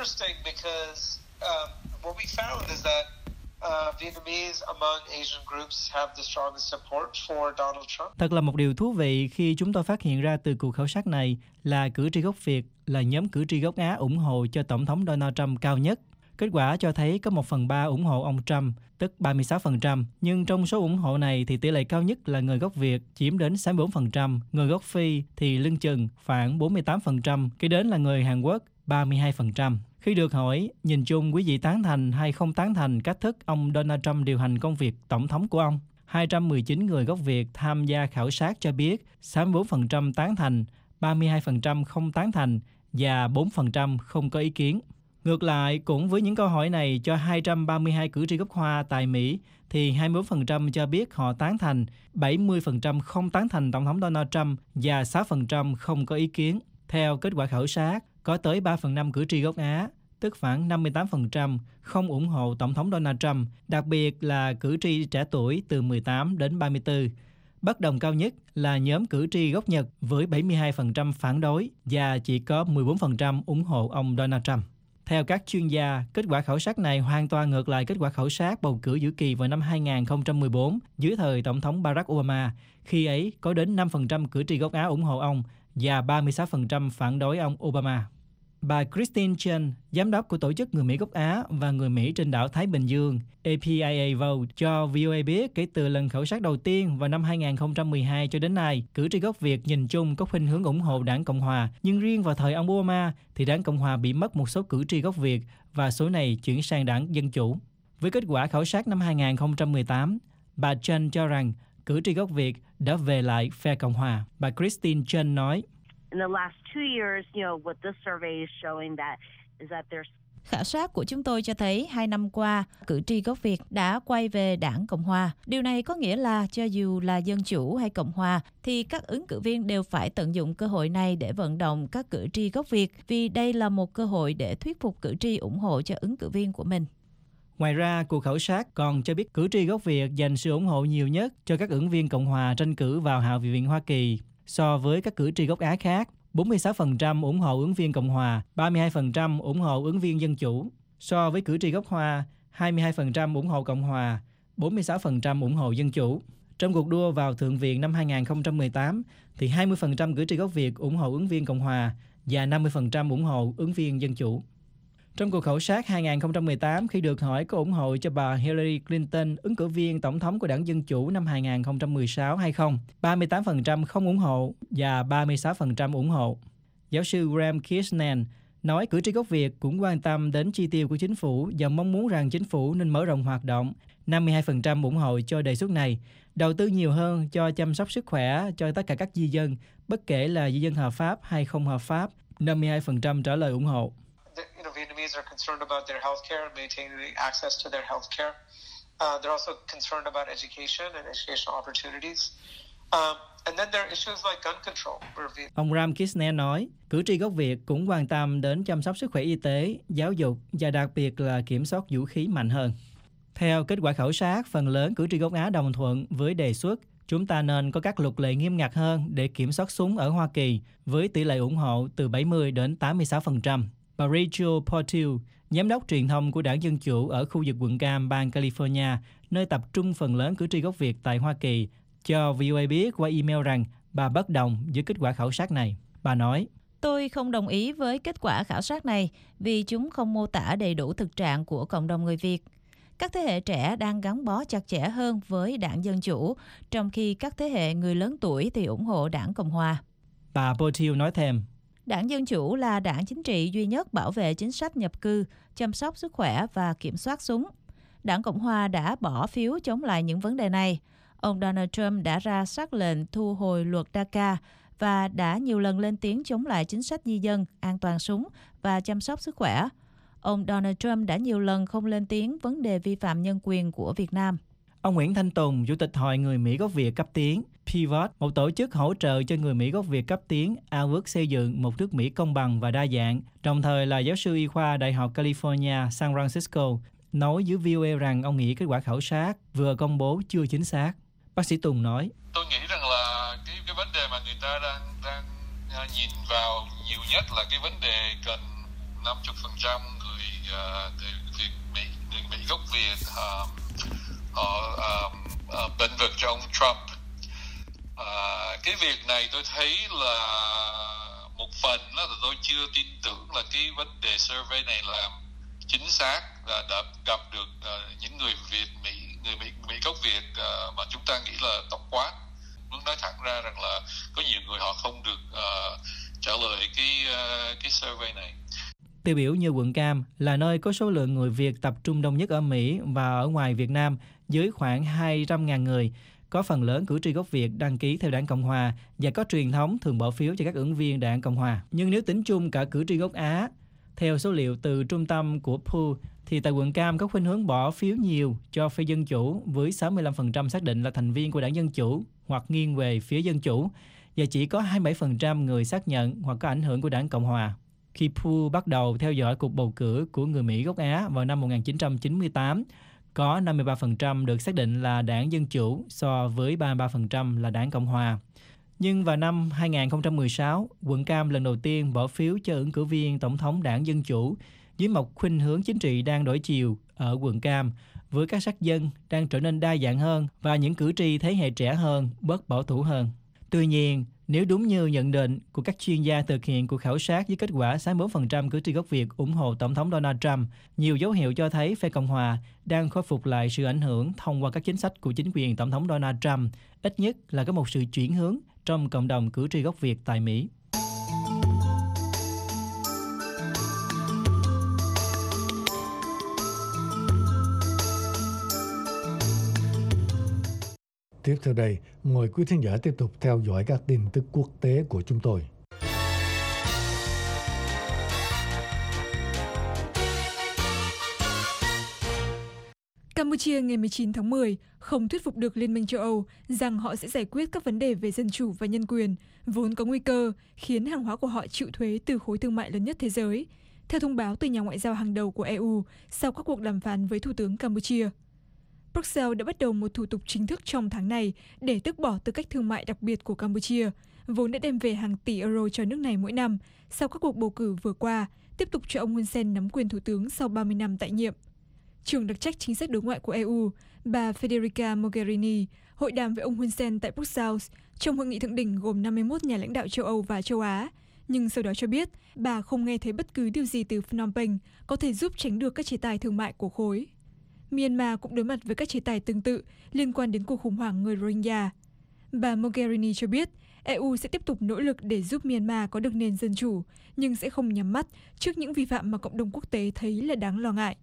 Thật là một điều thú vị khi chúng tôi phát hiện ra từ cuộc khảo sát này là cử tri gốc Việt là nhóm cử tri gốc Á ủng hộ cho Tổng thống Donald Trump cao nhất. Kết quả cho thấy có một phần ba ủng hộ ông Trump, tức ba mươi sáu phần trăm. Nhưng trong số ủng hộ này thì tỷ lệ cao nhất là người gốc Việt chiếm đến sáu mươi bốn phần trăm, người gốc Phi thì lưng chừng khoảng bốn mươi tám phần trăm, kế đến là người Hàn Quốc ba mươi hai phần trăm. Khi được hỏi, nhìn chung quý vị tán thành hay không tán thành cách thức ông Donald Trump điều hành công việc tổng thống của ông, hai trăm mười chín người gốc Việt tham gia khảo sát cho biết sáu mươi bốn phần trăm tán thành, ba mươi hai phần trăm không tán thành và bốn phần trăm không có ý kiến. Ngược lại, cũng với những câu hỏi này cho hai trăm ba mươi hai cử tri gốc Hoa tại Mỹ, thì hai mươi bốn phần trăm cho biết họ tán thành, bảy mươi phần trăm không tán thành Tổng thống Donald Trump và sáu phần trăm không có ý kiến. Theo kết quả khảo sát, có tới ba phần năm cử tri gốc Á, tức khoảng năm mươi tám phần trăm, không ủng hộ Tổng thống Donald Trump, đặc biệt là cử tri trẻ tuổi từ mười tám đến ba mươi tư. Bất đồng cao nhất là nhóm cử tri gốc Nhật với bảy mươi hai phần trăm phản đối và chỉ có mười bốn phần trăm ủng hộ ông Donald Trump. Theo các chuyên gia, kết quả khảo sát này hoàn toàn ngược lại kết quả khảo sát bầu cử giữa kỳ vào năm hai nghìn không trăm mười bốn dưới thời Tổng thống Barack Obama. Khi ấy, có đến năm phần trăm cử tri gốc Á ủng hộ ông và ba mươi sáu phần trăm phản đối ông Obama. Bà Christine Chen, giám đốc của Tổ chức Người Mỹ gốc Á và Người Mỹ trên đảo Thái Bình Dương A P I A Vote cho vê o a biết kể từ lần khảo sát đầu tiên vào năm hai nghìn không trăm mười hai cho đến nay, cử tri gốc Việt nhìn chung có khuynh hướng ủng hộ đảng Cộng Hòa, nhưng riêng vào thời ông Obama thì đảng Cộng Hòa bị mất một số cử tri gốc Việt và số này chuyển sang đảng Dân Chủ. Với kết quả khảo sát năm hai nghìn không trăm mười tám, bà Chen cho rằng cử tri gốc Việt đã về lại phe Cộng Hòa. Bà Christine Chen nói, In the last two years, you know, what this survey is showing that is that there's Khảo sát của chúng tôi cho thấy hai năm qua, cử tri gốc Việt đã quay về đảng Cộng Hòa. Điều này có nghĩa là cho dù là Dân Chủ hay Cộng Hòa, thì các ứng cử viên đều phải tận dụng cơ hội này để vận động các cử tri gốc Việt, vì đây là một cơ hội để thuyết phục cử tri ủng hộ cho ứng cử viên của mình. Ngoài ra, cuộc khảo sát còn cho biết cử tri gốc Việt dành sự ủng hộ nhiều nhất cho các ứng viên Cộng Hòa tranh cử vào Hạ viện Hoa Kỳ so với các cử tri gốc Á khác. bốn mươi sáu phần trăm ủng hộ ứng viên Cộng Hòa, ba mươi hai phần trăm ủng hộ ứng viên Dân Chủ. So với cử tri gốc Hoa, hai mươi hai phần trăm ủng hộ Cộng Hòa, bốn mươi sáu phần trăm ủng hộ Dân Chủ. Trong cuộc đua vào Thượng viện năm hai nghìn không trăm mười tám, thì hai mươi phần trăm cử tri gốc Việt ủng hộ ứng viên Cộng Hòa và năm mươi phần trăm ủng hộ ứng viên Dân Chủ. Trong cuộc khảo sát hai nghìn không trăm mười tám, khi được hỏi có ủng hộ cho bà Hillary Clinton, ứng cử viên tổng thống của đảng Dân Chủ năm hai nghìn không trăm mười sáu hay không, ba mươi tám phần trăm không ủng hộ và ba mươi sáu phần trăm ủng hộ. Giáo sư Graham Kirshner nói cử tri gốc Việt cũng quan tâm đến chi tiêu của chính phủ và mong muốn rằng chính phủ nên mở rộng hoạt động. năm mươi hai phần trăm ủng hộ cho đề xuất này, đầu tư nhiều hơn cho chăm sóc sức khỏe cho tất cả các di dân, bất kể là di dân hợp pháp hay không hợp pháp. năm mươi hai phần trăm trả lời ủng hộ. You know, Vietnamese are concerned about their healthcare and maintaining access to their healthcare. Uh, they're also concerned about education and educational opportunities. Um, and then there are issues like gun control. Ông Ram Kisner nói, cử tri gốc Việt cũng quan tâm đến chăm sóc sức khỏe y tế, giáo dục và đặc biệt là kiểm soát vũ khí mạnh hơn. Theo kết quả khảo sát, phần lớn cử tri gốc Á đồng thuận với đề xuất chúng ta nên có các luật lệ nghiêm ngặt hơn để kiểm soát súng ở Hoa Kỳ với tỷ lệ ủng hộ từ bảy mươi đến tám mươi sáu phần trăm. Bà Rachel Porteau, giám đốc truyền thông của đảng Dân Chủ ở khu vực quận Cam, bang California, nơi tập trung phần lớn cử tri gốc Việt tại Hoa Kỳ, cho vê o a biết qua email rằng bà bất đồng với kết quả khảo sát này. Bà nói, Tôi không đồng ý với kết quả khảo sát này vì chúng không mô tả đầy đủ thực trạng của cộng đồng người Việt. Các thế hệ trẻ đang gắn bó chặt chẽ hơn với đảng Dân Chủ, trong khi các thế hệ người lớn tuổi thì ủng hộ đảng Cộng Hòa. Bà Porteau nói thêm, Đảng Dân Chủ là đảng chính trị duy nhất bảo vệ chính sách nhập cư, chăm sóc sức khỏe và kiểm soát súng. Đảng Cộng Hòa đã bỏ phiếu chống lại những vấn đề này. Ông Donald Trump đã ra sắc lệnh thu hồi luật DACA và đã nhiều lần lên tiếng chống lại chính sách di dân, an toàn súng và chăm sóc sức khỏe. Ông Donald Trump đã nhiều lần không lên tiếng vấn đề vi phạm nhân quyền của Việt Nam. Ông Nguyễn Thanh Tùng, Chủ tịch Hội Người Mỹ gốc Việt cấp tiến, Pivot, một tổ chức hỗ trợ cho người Mỹ gốc Việt cấp tiến, ao ước xây dựng một nước Mỹ công bằng và đa dạng, đồng thời là giáo sư y khoa Đại học California, San Francisco, nói với vê o a rằng ông nghĩ kết quả khảo sát vừa công bố chưa chính xác. Bác sĩ Tùng nói, Tôi nghĩ rằng là cái, cái vấn đề mà người ta đang, đang nhìn vào nhiều nhất là cái vấn đề cần năm mươi phần trăm người, uh, người Việt Mỹ, người Mỹ gốc Việt uh, họ uh, uh, bênh vực cho ông Trump. Uh, cái việc này tôi thấy là một phần là tôi chưa tin tưởng là cái vấn đề survey này là chính xác, là đã gặp được uh, những người Việt Mỹ, người Mỹ, Mỹ gốc Việt uh, mà chúng ta nghĩ là tổng quát. Muốn nói thẳng ra rằng là có nhiều người họ không được uh, trả lời cái uh, cái survey này. Tiêu biểu như quận Cam là nơi có số lượng người Việt tập trung đông nhất ở Mỹ và ở ngoài Việt Nam với khoảng hai trăm nghìn người, có phần lớn cử tri gốc Việt đăng ký theo đảng Cộng Hòa và có truyền thống thường bỏ phiếu cho các ứng viên đảng Cộng Hòa. Nhưng nếu tính chung cả cử tri gốc Á, theo số liệu từ trung tâm của Pew, thì tại quận Cam có khuynh hướng bỏ phiếu nhiều cho phe Dân Chủ với sáu mươi lăm phần trăm xác định là thành viên của đảng Dân Chủ hoặc nghiêng về phía Dân Chủ và chỉ có hai mươi bảy phần trăm người xác nhận hoặc có ảnh hưởng của đảng Cộng Hòa. Khi Pew bắt đầu theo dõi cuộc bầu cử của người Mỹ gốc Á vào năm một nghìn chín trăm chín mươi tám, có năm mươi ba phần trăm được xác định là đảng Dân Chủ so với ba mươi ba phần trăm là đảng Cộng Hòa. Nhưng vào năm hai nghìn không trăm mười sáu, quận Cam lần đầu tiên bỏ phiếu cho ứng cử viên tổng thống đảng Dân Chủ dưới một khuynh hướng chính trị đang đổi chiều ở quận Cam, với các sắc dân đang trở nên đa dạng hơn và những cử tri thế hệ trẻ hơn, bớt bảo thủ hơn. Tuy nhiên, Nếu đúng như nhận định của các chuyên gia thực hiện cuộc khảo sát với kết quả sáu mươi bốn phần trăm cử tri gốc Việt ủng hộ Tổng thống Donald Trump, nhiều dấu hiệu cho thấy phe Cộng hòa đang khôi phục lại sự ảnh hưởng thông qua các chính sách của chính quyền Tổng thống Donald Trump, ít nhất là có một sự chuyển hướng trong cộng đồng cử tri gốc Việt tại Mỹ. Tiếp theo đây, mời quý thính giả tiếp tục theo dõi các tin tức quốc tế của chúng tôi. Campuchia ngày mười chín tháng mười không thuyết phục được Liên minh châu Âu rằng họ sẽ giải quyết các vấn đề về dân chủ và nhân quyền, vốn có nguy cơ khiến hàng hóa của họ chịu thuế từ khối thương mại lớn nhất thế giới, theo thông báo từ nhà ngoại giao hàng đầu của e u sau các cuộc đàm phán với Thủ tướng Campuchia. Brussels đã bắt đầu một thủ tục chính thức trong tháng này để tước bỏ tư cách thương mại đặc biệt của Campuchia, vốn đã đem về hàng tỷ euro cho nước này mỗi năm sau các cuộc bầu cử vừa qua, tiếp tục cho ông Hun Sen nắm quyền thủ tướng sau ba mươi năm tại nhiệm. Trưởng đặc trách chính sách đối ngoại của e u, bà Federica Mogherini, hội đàm với ông Hun Sen tại Brussels trong hội nghị thượng đỉnh gồm năm mươi mốt nhà lãnh đạo châu Âu và châu Á, nhưng sau đó cho biết bà không nghe thấy bất cứ điều gì từ Phnom Penh có thể giúp tránh được các chế tài thương mại của khối. Myanmar cũng đối mặt với các chế tài tương tự liên quan đến cuộc khủng hoảng người Rohingya. Bà Mogherini cho biết e u sẽ tiếp tục nỗ lực để giúp Myanmar có được nền dân chủ, nhưng sẽ không nhắm mắt trước những vi phạm mà cộng đồng quốc tế thấy là đáng lo ngại.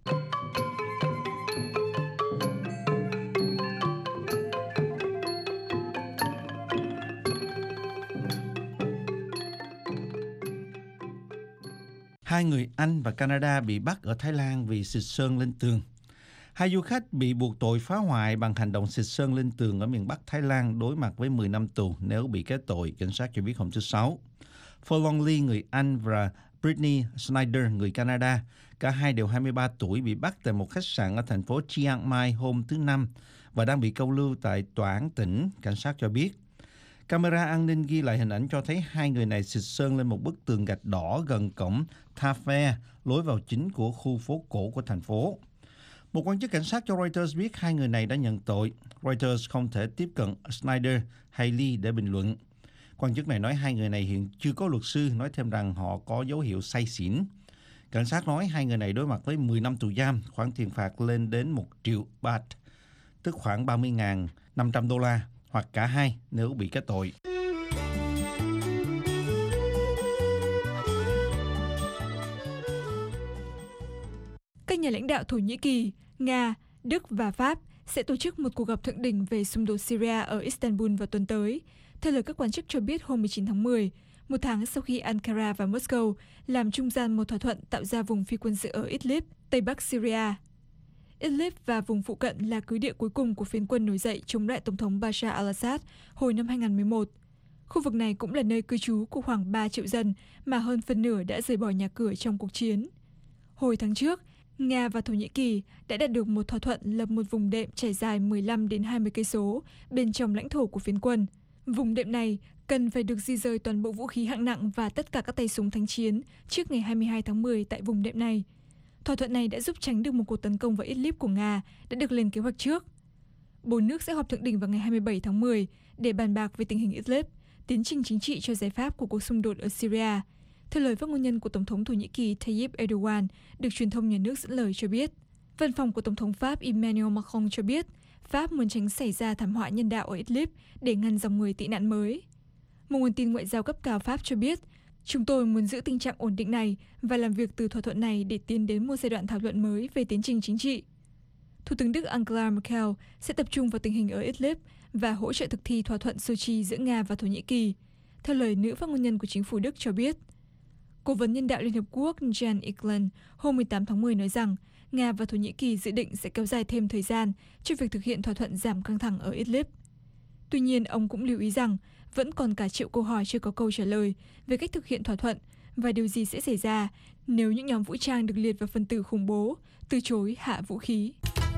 Hai người Anh và Canada bị bắt ở Thái Lan vì xịt sơn lên tường. Hai du khách bị buộc tội phá hoại bằng hành động xịt sơn lên tường ở miền Bắc Thái Lan đối mặt với mười năm tù nếu bị kết tội, cảnh sát cho biết hôm thứ Sáu. Furlong Lee, người Anh, và Brittany Snyder, người Canada, cả hai đều hai mươi ba tuổi, bị bắt tại một khách sạn ở thành phố Chiang Mai hôm thứ Năm và đang bị câu lưu tại tòa án tỉnh, cảnh sát cho biết. Camera an ninh ghi lại hình ảnh cho thấy hai người này xịt sơn lên một bức tường gạch đỏ gần cổng Tha Phe, lối vào chính của khu phố cổ của thành phố. Một quan chức cảnh sát cho Reuters biết hai người này đã nhận tội. Reuters không thể tiếp cận Snyder hay Lee để bình luận. Quan chức này nói hai người này hiện chưa có luật sư, nói thêm rằng họ có dấu hiệu say xỉn. Cảnh sát nói hai người này đối mặt với mười năm tù giam, khoản tiền phạt lên đến một triệu baht, tức khoảng ba mươi nghìn năm trăm đô la, hoặc cả hai nếu bị kết tội. Các nhà lãnh đạo Thổ Nhĩ Kỳ, Nga, Đức và Pháp sẽ tổ chức một cuộc gặp thượng đỉnh về xung đột Syria ở Istanbul vào tuần tới, theo lời các quan chức cho biết hôm mười chín tháng mười, một tháng sau khi Ankara và Moscow làm trung gian một thỏa thuận tạo ra vùng phi quân sự ở Idlib, Tây Bắc Syria. Idlib và vùng phụ cận là cứ địa cuối cùng của phiến quân nổi dậy chống lại Tổng thống Bashar al-Assad hồi năm hai nghìn không trăm mười một. Khu vực này cũng là nơi cư trú của khoảng ba triệu dân mà hơn phân nửa đã rời bỏ nhà cửa trong cuộc chiến. Hồi tháng trước, Nga và Thổ Nhĩ Kỳ đã đạt được một thỏa thuận lập một vùng đệm trải dài mười lăm đến hai mươi cây số bên trong lãnh thổ của phiến quân. Vùng đệm này cần phải được di rời toàn bộ vũ khí hạng nặng và tất cả các tay súng thánh chiến trước ngày hai mươi hai tháng mười tại vùng đệm này. Thỏa thuận này đã giúp tránh được một cuộc tấn công vào Idlib của Nga đã được lên kế hoạch trước. Bốn nước sẽ họp thượng đỉnh vào ngày hai mươi bảy tháng mười để bàn bạc về tình hình Idlib, tiến trình chính trị cho giải pháp của cuộc xung đột ở Syria. Theo lời phát ngôn nhân của Tổng thống Thổ Nhĩ Kỳ Tayyip Erdogan, được truyền thông nhà nước dẫn lời cho biết. Văn phòng của Tổng thống Pháp Emmanuel Macron cho biết Pháp muốn tránh xảy ra thảm họa nhân đạo ở Idlib để ngăn dòng người tị nạn mới. Một nguồn tin ngoại giao cấp cao Pháp cho biết, chúng tôi muốn giữ tình trạng ổn định này và làm việc từ thỏa thuận này để tiến đến một giai đoạn thảo luận mới về tiến trình chính trị. Thủ tướng Đức Angela Merkel sẽ tập trung vào tình hình ở Idlib và hỗ trợ thực thi thỏa thuận Sochi giữa Nga và Thổ Nhĩ Kỳ, theo lời nữ phát ngôn nhân của chính phủ Đức cho biết. Cố vấn nhân đạo Liên Hợp Quốc Jan Egeland hôm mười tám tháng mười nói rằng Nga và Thổ Nhĩ Kỳ dự định sẽ kéo dài thêm thời gian cho việc thực hiện thỏa thuận giảm căng thẳng ở Idlib. Tuy nhiên, ông cũng lưu ý rằng vẫn còn cả triệu câu hỏi chưa có câu trả lời về cách thực hiện thỏa thuận và điều gì sẽ xảy ra nếu những nhóm vũ trang được liệt vào phần tử khủng bố từ chối hạ vũ khí.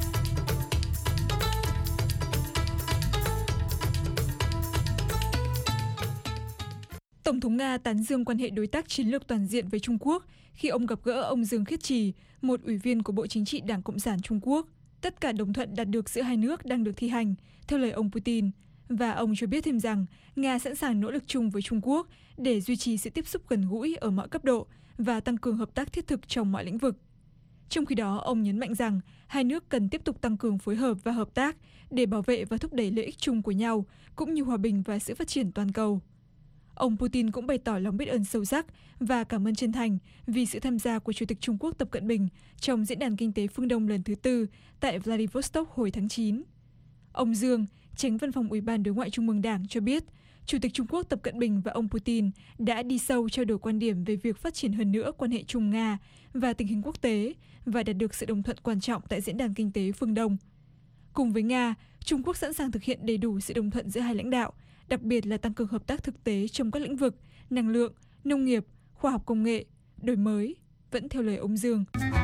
Tổng thống Nga tán dương quan hệ đối tác chiến lược toàn diện với Trung Quốc khi ông gặp gỡ ông Dương Khiết Trì, một ủy viên của Bộ Chính trị Đảng Cộng sản Trung Quốc. Tất cả đồng thuận đạt được giữa hai nước đang được thi hành, theo lời ông Putin, Và ông cho biết thêm rằng Nga sẵn sàng nỗ lực chung với Trung Quốc để duy trì sự tiếp xúc gần gũi ở mọi cấp độ và tăng cường hợp tác thiết thực trong mọi lĩnh vực. Trong khi đó, ông nhấn mạnh rằng hai nước cần tiếp tục tăng cường phối hợp và hợp tác để bảo vệ và thúc đẩy lợi ích chung của nhau, cũng như hòa bình và sự phát triển toàn cầu. Ông Putin cũng bày tỏ lòng biết ơn sâu sắc và cảm ơn chân thành vì sự tham gia của Chủ tịch Trung Quốc Tập Cận Bình trong Diễn đàn Kinh tế Phương Đông lần thứ tư tại Vladivostok hồi tháng chín. Ông Dương, Chánh Văn phòng Ủy ban Đối ngoại Trung ương Đảng cho biết, Chủ tịch Trung Quốc Tập Cận Bình và ông Putin đã đi sâu trao đổi quan điểm về việc phát triển hơn nữa quan hệ Trung-Nga và tình hình quốc tế và đạt được sự đồng thuận quan trọng tại Diễn đàn Kinh tế Phương Đông. Cùng với Nga, Trung Quốc sẵn sàng thực hiện đầy đủ sự đồng thuận giữa hai lãnh đạo, đặc biệt là tăng cường hợp tác thực tế trong các lĩnh vực năng lượng, nông nghiệp, khoa học công nghệ, đổi mới, vẫn theo lời ông Dương.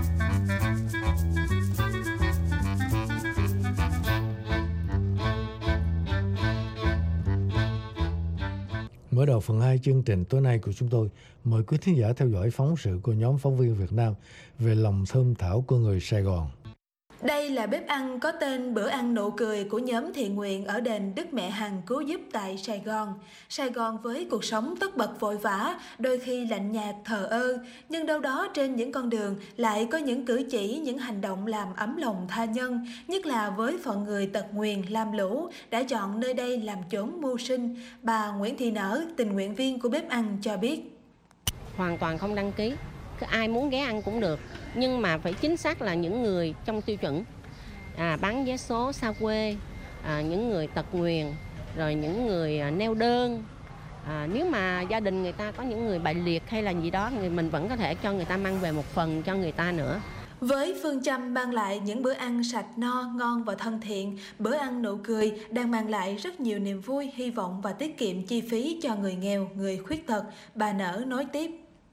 Mở đầu phần hai chương trình tối nay của chúng tôi, mời quý thính giả theo dõi phóng sự của nhóm phóng viên Việt Nam về lòng thơm thảo của người Sài Gòn. Đây là bếp ăn có tên Bữa ăn nụ cười của nhóm thiện nguyện ở đền Đức Mẹ Hằng Cứu Giúp tại Sài Gòn. Sài Gòn với cuộc sống tất bật vội vã, đôi khi lạnh nhạt thờ ơ, nhưng đâu đó trên những con đường lại có những cử chỉ, những hành động làm ấm lòng tha nhân, nhất là với phận người tật nguyền lam lũ đã chọn nơi đây làm chốn mưu sinh. Bà Nguyễn Thị Nở, tình nguyện viên của bếp ăn cho biết. Hoàn toàn không đăng ký. Cứ ai muốn ghé ăn cũng được, nhưng mà phải chính xác là những người trong tiêu chuẩn, à, bán vé số xa quê, à, những người tật nguyền, rồi những người à, neo đơn. À, nếu mà gia đình người ta có những người bại liệt hay là gì đó, người mình vẫn có thể cho người ta mang về một phần cho người ta nữa. Với phương châm mang lại những bữa ăn sạch, no, ngon và thân thiện, bữa ăn nụ cười đang mang lại rất nhiều niềm vui, hy vọng và tiết kiệm chi phí cho người nghèo, người khuyết tật. Bà Nở nói tiếp.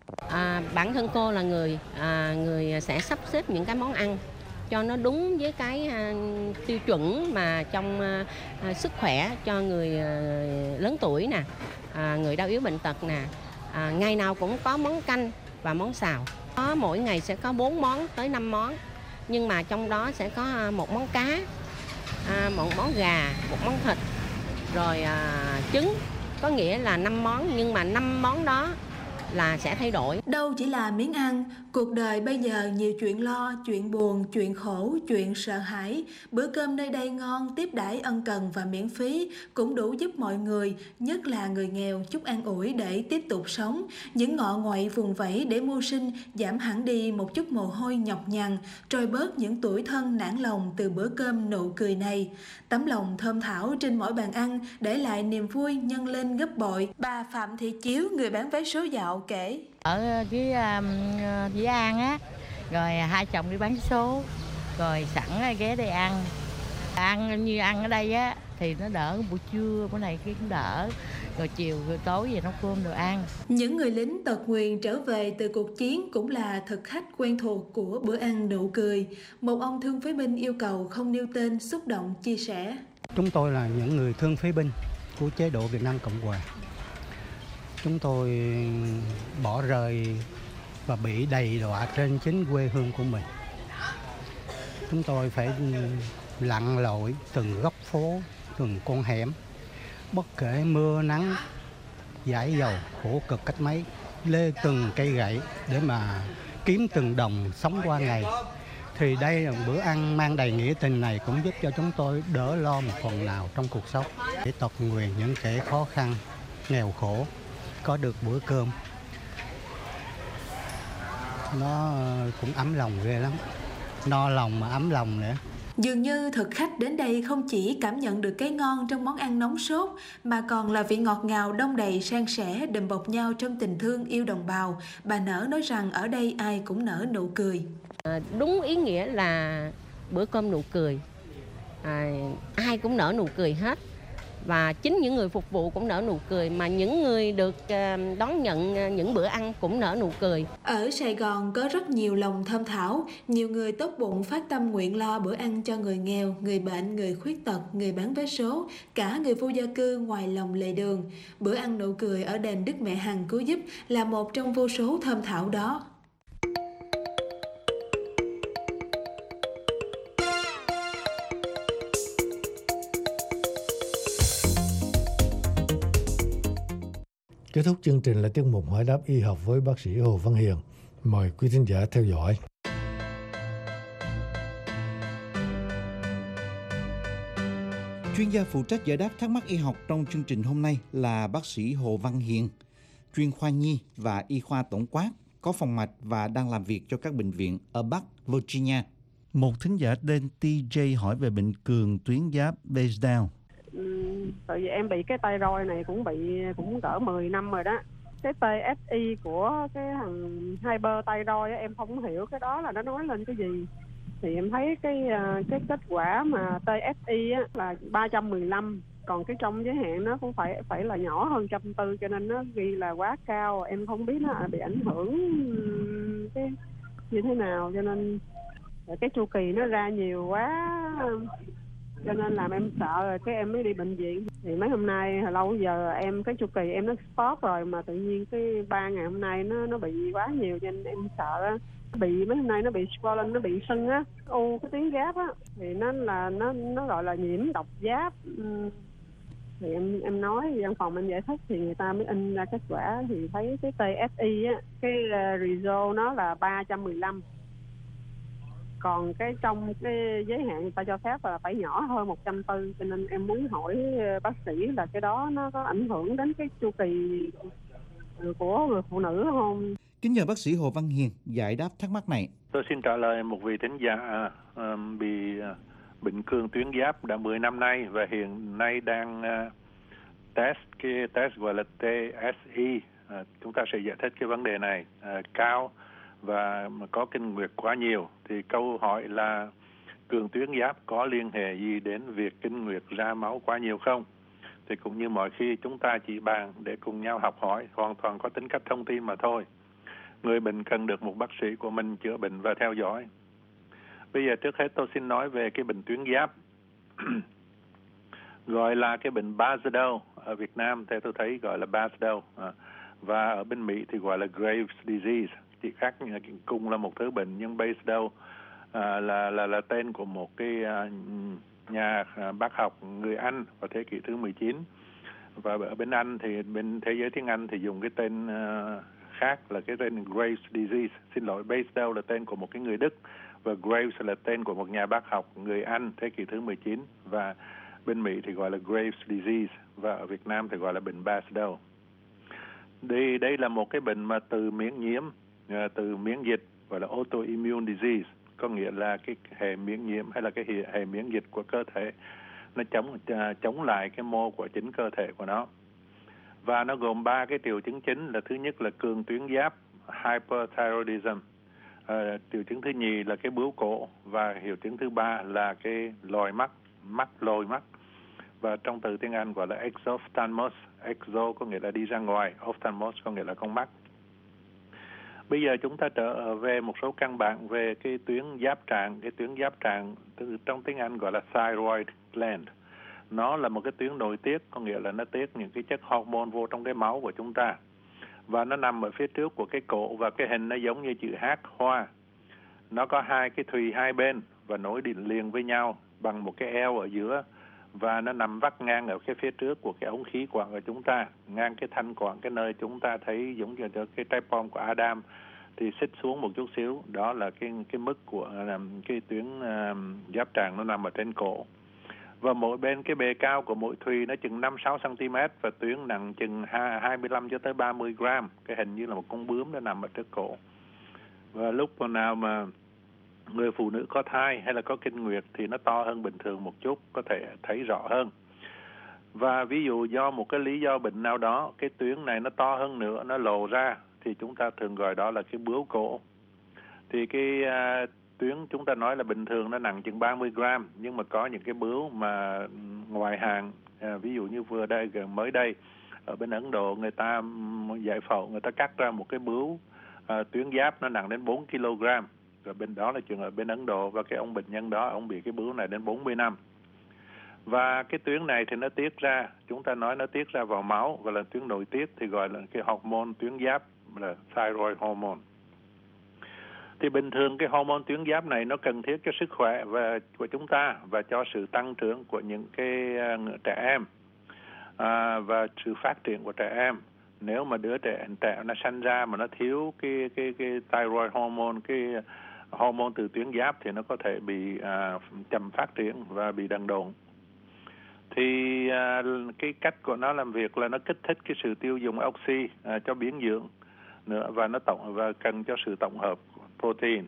À, bản thân cô là người à, người sẽ sắp xếp những cái món ăn cho nó đúng với cái à, tiêu chuẩn mà trong à, à, sức khỏe cho người à, lớn tuổi nè, à, người đau yếu bệnh tật nè. À, ngày nào cũng có món canh và món xào. Có mỗi ngày sẽ có bốn món tới năm món, nhưng mà trong đó sẽ có một món cá, à, một món gà, một món thịt, rồi à, trứng. Có nghĩa là năm món, nhưng mà năm món đó là sẽ thay đổi. Đâu chỉ là miếng ăn, cuộc đời bây giờ nhiều chuyện lo, chuyện buồn, chuyện khổ, chuyện sợ hãi. Bữa cơm nơi đây ngon, tiếp đãi ân cần và miễn phí, cũng đủ giúp mọi người, nhất là người nghèo, chút an ủi để tiếp tục sống. Những ngọ nguậy vùng vẫy để mưu sinh giảm hẳn đi một chút mồ hôi nhọc nhằn, trôi bớt những tủi thân nản lòng từ bữa cơm nụ cười này. Tấm lòng thơm thảo trên mỗi bàn ăn để lại niềm vui nhân lên gấp bội. Bà Phạm Thị Chiếu, người bán vé số dạo kể. Ở dưới um, Dĩ An á, rồi hai chồng đi bán số, rồi sẵn ghé đây ăn. Ăn như ăn ở đây á thì nó đỡ, buổi trưa bữa này kia cũng đỡ, rồi chiều rồi tối về nấu cơm rồi ăn. Những người lính tật nguyền trở về từ cuộc chiến cũng là thực khách quen thuộc của bữa ăn nụ cười. Một ông thương phế binh yêu cầu không nêu tên xúc động chia sẻ. Chúng tôi là những người thương phế binh của chế độ Việt Nam Cộng Hòa. Chúng tôi bỏ rơi và bị đầy đọa trên chính quê hương của mình. Chúng tôi phải lặn lội từng góc phố, từng con hẻm, bất kể mưa nắng, dãi dầu, khổ cực cách mấy, lê từng cây gậy để mà kiếm từng đồng sống qua ngày. Thì đây là bữa ăn mang đầy nghĩa tình này cũng giúp cho chúng tôi đỡ lo một phần nào trong cuộc sống, để tật nguyền những kẻ khó khăn, nghèo khổ có được bữa cơm. Nó cũng ấm lòng ghê lắm, no lòng mà ấm lòng nữa. Dường như thực khách đến đây không chỉ cảm nhận được cái ngon trong món ăn nóng sốt, mà còn là vị ngọt ngào đông đầy san sẻ đùm bọc nhau trong tình thương yêu đồng bào. Bà Nở nói rằng ở đây ai cũng nở nụ cười. À, đúng ý nghĩa là bữa cơm nụ cười, à, ai cũng nở nụ cười hết. Và chính những người phục vụ cũng nở nụ cười, mà những người được đón nhận những bữa ăn cũng nở nụ cười. Ở Sài Gòn có rất nhiều lòng thơm thảo, nhiều người tốt bụng phát tâm nguyện lo bữa ăn cho người nghèo, người bệnh, người khuyết tật, người bán vé số, cả người vô gia cư ngoài lòng lề đường. Bữa ăn nụ cười ở đền Đức Mẹ Hằng Cứu Giúp là một trong vô số thơm thảo đó. Kết thúc chương trình là tiết mục hỏi đáp y học với bác sĩ Hồ Văn Hiền. Mời quý thính giả theo dõi. Chuyên gia phụ trách giải đáp thắc mắc y học trong chương trình hôm nay là bác sĩ Hồ Văn Hiền, chuyên khoa nhi và y khoa tổng quát, có phòng mạch và đang làm việc cho các bệnh viện ở Bắc Virginia. Một thính giả tên tê J hỏi về bệnh cường tuyến giáp base down. Ừ, tại vì em bị cái tay roi này cũng bị cũng cỡ mười năm rồi đó. Cái tê ét i của cái thằng hyper tay roi á, em không hiểu cái đó là nó nói lên cái gì. Thì em thấy cái cái kết quả mà tê ét i á, là ba trăm mười lăm, còn cái trong giới hạn nó cũng phải phải là nhỏ hơn một trăm bốn, cho nên nó ghi là quá cao. Em không biết nó bị ảnh hưởng cái như thế nào, cho nên cái chu kỳ nó ra nhiều quá, cho nên làm em sợ rồi cái em mới đi bệnh viện. Thì mấy hôm nay hồi lâu giờ em cái chu kỳ em nó stop rồi, mà tự nhiên cái ba ngày hôm nay nó nó bị quá nhiều, cho nên em sợ á. Bị mấy hôm nay nó bị swollen, nó bị sưng á, u cái tuyến giáp á, thì nó là nó nó gọi là nhiễm độc giáp. Thì em em nói văn phòng em giải thích thì người ta mới in ra kết quả, thì thấy cái tê ét i á, cái uh, result nó là ba trăm mười lăm. Còn cái trong cái giới hạn người ta cho phép là phải nhỏ hơn một trăm bốn, cho nên em muốn hỏi bác sĩ là cái đó nó có ảnh hưởng đến cái chu kỳ của người phụ nữ không? Kính nhờ bác sĩ Hồ Văn Hiền giải đáp thắc mắc này. Tôi xin trả lời một vị thính giả uh, bị uh, bệnh cường tuyến giáp đã mười năm nay và hiện nay đang uh, test cái test gọi là tê ét i. Uh, chúng ta sẽ giải thích cái vấn đề này. Uh, cao và có kinh nguyệt quá nhiều, thì câu hỏi là cường tuyến giáp có liên hệ gì đến việc kinh nguyệt ra máu quá nhiều không? Thì cũng như mọi khi chúng ta chỉ bàn để cùng nhau học hỏi, hoàn toàn có tính cách thông tin mà thôi. Người bệnh cần được một bác sĩ của mình chữa bệnh và theo dõi. Bây giờ trước hết tôi xin nói về cái bệnh tuyến giáp gọi là cái bệnh Basedow. Ở Việt Nam theo tôi thấy gọi là Basedow, và ở bên Mỹ thì gọi là Graves disease. Chỉ khác cùng là một thứ bệnh, nhưng Basedow à, là là là tên của một cái à, nhà à, bác học người Anh vào thế kỷ thứ mười chín. Và ở bên Anh thì bên thế giới tiếng Anh thì dùng cái tên à, khác là cái tên Graves disease. Xin lỗi, Basedow là tên của một cái người Đức và Graves là tên của một nhà bác học người Anh thế kỷ thứ mười chín, và bên Mỹ thì gọi là Graves disease, và ở Việt Nam thì gọi là bệnh Basedow. Đây đây là một cái bệnh mà từ miễn nhiễm, từ miễn dịch, gọi là autoimmune disease, có nghĩa là cái hệ miễn nhiễm hay là cái hệ, hệ miễn dịch của cơ thể nó chống chống lại cái mô của chính cơ thể của nó. Và nó gồm ba cái triệu chứng chính là: thứ nhất là cường tuyến giáp, hyperthyroidism, à, triệu chứng thứ nhì là cái bướu cổ, và triệu chứng thứ ba là cái lồi mắt, mắt lồi mắt, và trong từ tiếng Anh gọi là exophthalmos. Exo có nghĩa là đi ra ngoài, ophthalmos có nghĩa là con mắt. Bây giờ chúng ta trở về một số căn bản về cái tuyến giáp tràng. Cái tuyến giáp tràng trong tiếng Anh gọi là thyroid gland. Nó là một cái tuyến nội tiết, có nghĩa là nó tiết những cái chất hormone vô trong cái máu của chúng ta. Và nó nằm ở phía trước của cái cổ, và cái hình nó giống như chữ H hoa. Nó có hai cái thùy hai bên và nối điện liền với nhau bằng một cái eo ở giữa. Và nó nằm vắt ngang ở cái phía trước của cái ống khí quản của chúng ta, ngang cái thanh quản, cái nơi chúng ta thấy giống như cái trái bom của Adam, thì xích xuống một chút xíu, đó là cái cái mức của cái tuyến uh, giáp tràng, nó nằm ở trên cổ. Và mỗi bên cái bề cao của mỗi thùy nó chừng năm sáu xăng ti mét, và tuyến nặng chừng hai mươi lăm cho tới ba mươi gram, cái hình như là một con bướm nó nằm ở trước cổ. Và lúc nào mà người phụ nữ có thai hay là có kinh nguyệt thì nó to hơn bình thường một chút, có thể thấy rõ hơn. Và ví dụ do một cái lý do bệnh nào đó, cái tuyến này nó to hơn nữa, nó lồ ra, thì chúng ta thường gọi đó là cái bướu cổ. Thì cái uh, tuyến chúng ta nói là bình thường nó nặng chừng ba mươi gram, nhưng mà có những cái bướu mà ngoài hàng, uh, ví dụ như vừa đây, gần mới đây, ở bên Ấn Độ người ta giải phẫu, người ta cắt ra một cái bướu uh, tuyến giáp nó nặng đến bốn ki lô gam. Rồi bên đó là trường ở bên Ấn Độ, và cái ông bệnh nhân đó, ông bị cái bướu này đến bốn mươi năm. Và cái tuyến này thì nó tiết ra, chúng ta nói nó tiết ra vào máu, và là tuyến nội tiết thì gọi là cái hormone tuyến giáp, là thyroid hormone. Thì bình thường cái hormone tuyến giáp này nó cần thiết cho sức khỏe và của chúng ta, và cho sự tăng trưởng của những cái uh, trẻ em, à, và sự phát triển của trẻ em. nếu mà đứa trẻ trẻ nó sanh ra mà nó thiếu cái cái cái thyroid hormone, cái hormone từ tuyến giáp, thì nó có thể bị à, chậm phát triển và bị đần độn. Thì à, cái cách của nó làm việc là nó kích thích cái sự tiêu dùng oxy à, cho biến dưỡng nữa, và nó tổng và cần cho sự tổng hợp protein.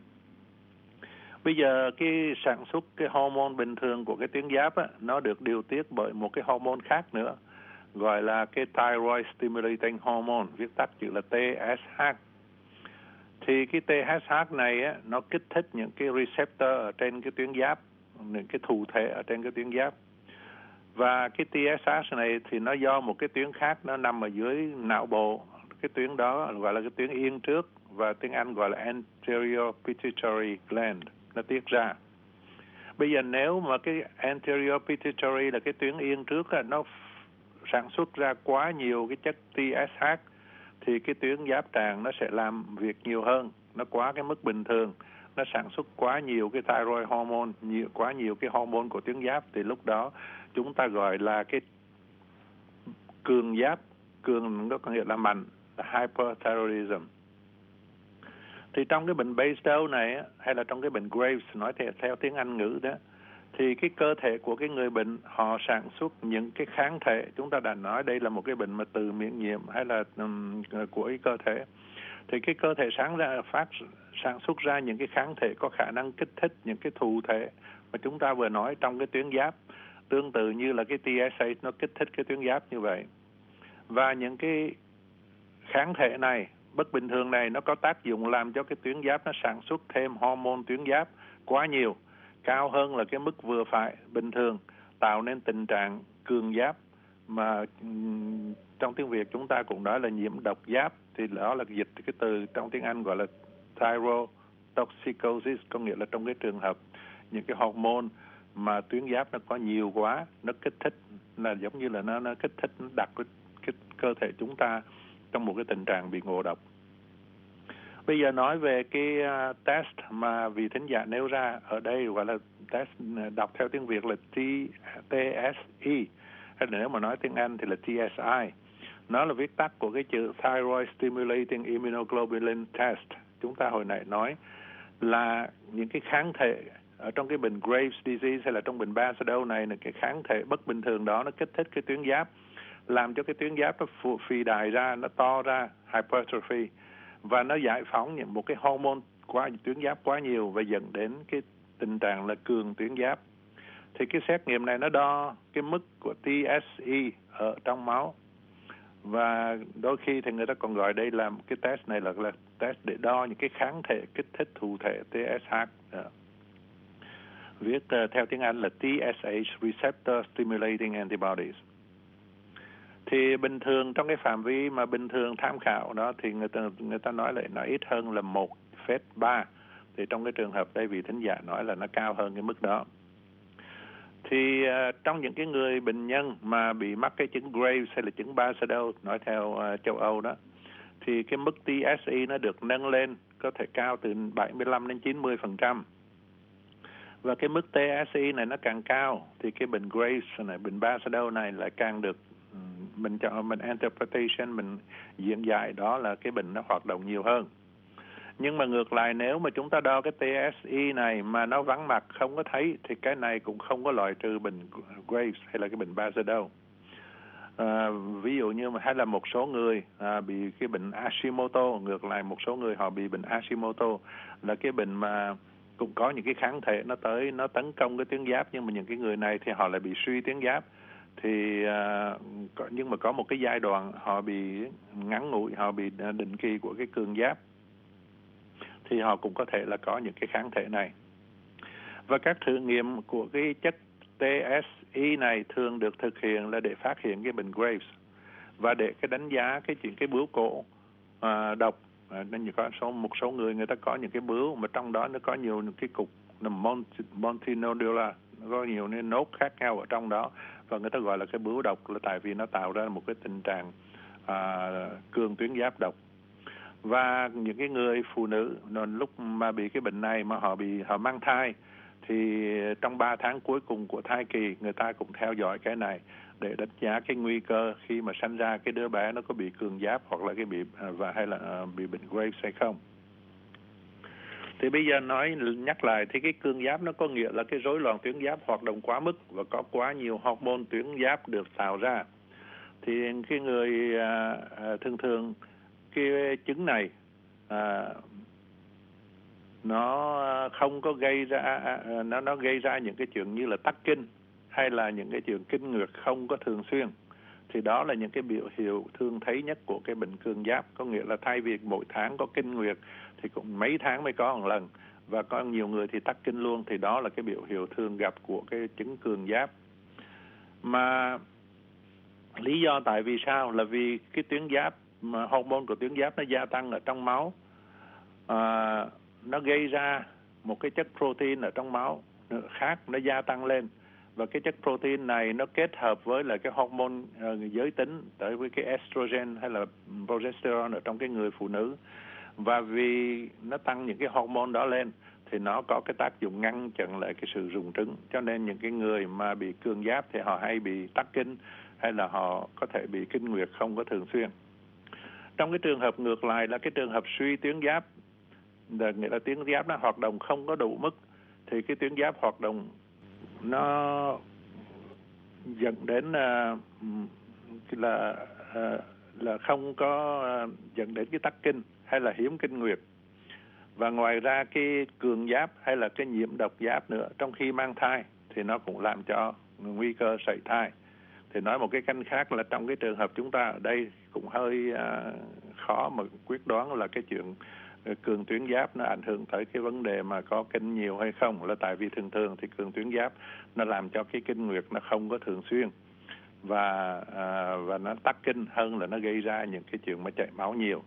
Bây giờ cái sản xuất cái hormone bình thường của cái tuyến giáp á, nó được điều tiết bởi một cái hormone khác nữa, gọi là cái thyroid stimulating hormone, viết tắt chữ là tê ét hát. Thì cái tê ét hát này á, nó kích thích những cái receptor ở trên cái tuyến giáp, những cái thụ thể ở trên cái tuyến giáp. Và cái tê ét hát này thì nó do một cái tuyến khác nó nằm ở dưới não bộ. Cái tuyến đó gọi là cái tuyến yên trước, và tiếng Anh gọi là anterior pituitary gland, nó tiết ra. Bây giờ nếu mà cái anterior pituitary là cái tuyến yên trước á, nó sản xuất ra quá nhiều cái chất tê ét hát, thì cái tuyến giáp tràng nó sẽ làm việc nhiều hơn, nó quá cái mức bình thường, nó sản xuất quá nhiều cái thyroid hormone, nhiều, quá nhiều cái hormone của tuyến giáp, thì lúc đó chúng ta gọi là cái cường giáp, cường nó có nghĩa là mạnh, là hyperthyroidism. Thì trong cái bệnh Basedow này, hay là trong cái bệnh Graves, nói theo, theo tiếng Anh ngữ đó, thì cái cơ thể của cái người bệnh họ sản xuất những cái kháng thể. Chúng ta đã nói đây là một cái bệnh mà từ miễn nhiễm hay là um, của cái cơ thể. Thì cái cơ thể sáng ra phát sản xuất ra những cái kháng thể có khả năng kích thích những cái thụ thể mà chúng ta vừa nói trong cái tuyến giáp, tương tự như là cái tê ét hát nó kích thích cái tuyến giáp như vậy. Và những cái kháng thể này bất bình thường này nó có tác dụng làm cho cái tuyến giáp nó sản xuất thêm hormone tuyến giáp quá nhiều, cao hơn là cái mức vừa phải bình thường, tạo nên tình trạng cường giáp mà um, trong tiếng Việt chúng ta cũng nói là nhiễm độc giáp. Thì đó là dịch cái từ trong tiếng Anh gọi là thyrotoxicosis, có nghĩa là trong cái trường hợp những cái hormone mà tuyến giáp nó có nhiều quá, nó kích thích, là giống như là nó, nó kích thích, nó đặt cái, cái cơ thể chúng ta trong một cái tình trạng bị ngộ độc. Bây giờ nói về cái uh, test mà vị thính giả nêu ra ở đây, gọi là test đọc theo tiếng Việt là tê ét i, hay nếu mà nói tiếng Anh thì là tê ét i. Nó là viết tắt của cái chữ Thyroid Stimulating Immunoglobulin Test. Chúng ta hồi nãy nói là những cái kháng thể ở trong cái bệnh Graves disease hay là trong bệnh Basedow này, là cái kháng thể bất bình thường đó nó kích thích cái tuyến giáp, làm cho cái tuyến giáp nó phì đại ra, nó to ra, hypertrophy, và nó giải phóng những một cái hormone quá tuyến giáp quá nhiều và dẫn đến cái tình trạng là cường tuyến giáp. Thì cái xét nghiệm này nó đo cái mức của tê ét i ở trong máu, và đôi khi thì người ta còn gọi đây là cái test này là, là test để đo những cái kháng thể kích thích thụ thể tê ét hát. Đó. Viết uh, theo tiếng Anh là tê ét hát Receptor Stimulating Antibodies. Thì bình thường trong cái phạm vi mà bình thường tham khảo đó thì người ta người ta nói lại nó ít hơn là một phẩy ba. Thì trong cái trường hợp đây vị thính giả nói là nó cao hơn cái mức đó. Thì uh, trong những cái người bệnh nhân mà bị mắc cái chứng Graves hay là chứng Basedow, nói theo uh, châu Âu đó, thì cái mức tê ét i nó được nâng lên có thể cao từ bảy mươi lăm đến chín mươi phần trăm. Và cái mức tê ét i này nó càng cao thì cái bệnh Graves này, bệnh Basedow này lại càng được mình chọn mình interpretation, mình diễn giải đó là cái bệnh nó hoạt động nhiều hơn. Nhưng mà ngược lại, nếu mà chúng ta đo cái tê ét i này mà nó vắng mặt, không có thấy, thì cái này cũng không có loại trừ bệnh Graves hay là cái bệnh Basedow. À, ví dụ như hay là một số người à, bị cái bệnh Hashimoto, ngược lại một số người họ bị bệnh Hashimoto là cái bệnh mà cũng có những cái kháng thể nó tới, nó tấn công cái tuyến giáp, nhưng mà những cái người này thì họ lại bị suy tuyến giáp. Thì uh, nhưng mà có một cái giai đoạn họ bị ngắn ngủi, họ bị định kỳ của cái cường giáp, thì họ cũng có thể là có những cái kháng thể này. Và các thử nghiệm của cái chất tê ét i này thường được thực hiện là để phát hiện cái bệnh Graves và để cái đánh giá cái chuyện cái bướu cổ uh, độc. Uh, nên có số một số người người ta có những cái bướu mà trong đó nó có nhiều những cái cục Montinodular, nó có nhiều cái nốt khác nhau ở trong đó, và người ta gọi là cái bướu độc là tại vì nó tạo ra một cái tình trạng à, cường tuyến giáp độc. Và những cái người phụ nữ lúc mà bị cái bệnh này mà họ bị họ mang thai thì trong ba tháng cuối cùng của thai kỳ người ta cũng theo dõi cái này để đánh giá cái nguy cơ khi mà sanh ra cái đứa bé nó có bị cường giáp hoặc là cái bị và hay là bị bệnh Graves hay không. Thì bây giờ nói nhắc lại thì cái cường giáp nó có nghĩa là cái rối loạn tuyến giáp hoạt động quá mức và có quá nhiều hormone tuyến giáp được tạo ra. Thì cái người à, à, thường thường cái chứng này à, nó không có gây ra à, nó nó gây ra những cái chuyện như là tắc kinh hay là những cái chuyện kinh nguyệt không có thường xuyên. Thì đó là những cái biểu hiện thường thấy nhất của cái bệnh cường giáp, có nghĩa là thay vì mỗi tháng có kinh nguyệt thì cũng mấy tháng mới có một lần, và có nhiều người thì tắc kinh luôn. Thì đó là cái biểu hiện thường gặp của cái chứng cường giáp. Mà lý do tại vì sao là vì cái tuyến giáp, mà hormone của tuyến giáp nó gia tăng ở trong máu, à, nó gây ra một cái chất protein ở trong máu khác nó gia tăng lên, và cái chất protein này nó kết hợp với là cái hormone uh, giới tính tới với cái estrogen hay là progesterone ở trong cái người phụ nữ. Và vì nó tăng những cái hormone đó lên thì nó có cái tác dụng ngăn chặn lại cái sự rụng trứng. Cho nên những cái người mà bị cường giáp thì họ hay bị tắc kinh hay là họ có thể bị kinh nguyệt không có thường xuyên. Trong cái trường hợp ngược lại là cái trường hợp suy tuyến giáp, nghĩa là tuyến giáp nó hoạt động không có đủ mức, thì cái tuyến giáp hoạt động nó dẫn đến uh, là uh, là không có uh, dẫn đến cái tắc kinh hay là hiếm kinh nguyệt. Và ngoài ra cái cường giáp hay là cái nhiễm độc giáp nữa trong khi mang thai thì nó cũng làm cho nguy cơ sảy thai. Thì nói một cái cách khác là trong cái trường hợp chúng ta ở đây cũng hơi uh, khó mà quyết đoán là cái chuyện cường tuyến giáp nó ảnh hưởng tới cái vấn đề mà có kinh nhiều hay không, là tại vì thường thường thì cường tuyến giáp nó làm cho cái kinh nguyệt nó không có thường xuyên và à, và nó tắc kinh hơn là nó gây ra những cái chuyện mà chảy máu nhiều.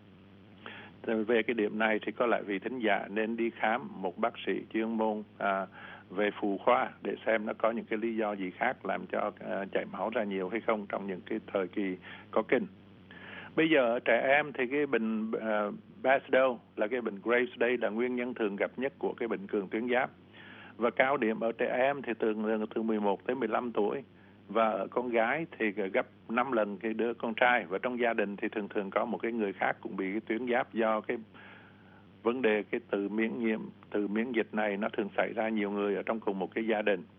Thì về cái điểm này thì có lẽ vị thính giả nên đi khám một bác sĩ chuyên môn à, về phụ khoa để xem nó có những cái lý do gì khác làm cho à, chảy máu ra nhiều hay không trong những cái thời kỳ có kinh. Bây giờ ở trẻ em thì cái bệnh uh, Basedow là cái bệnh Graves, đây là nguyên nhân thường gặp nhất của cái bệnh cường tuyến giáp. Và cao điểm ở trẻ em thì thường từ mười một tới mười lăm tuổi, và ở con gái thì gấp năm lần cái đứa con trai. Và trong gia đình thì thường thường có một cái người khác cũng bị cái tuyến giáp, do cái vấn đề cái tự miễn nhiễm, tự miễn dịch này nó thường xảy ra nhiều người ở trong cùng một cái gia đình.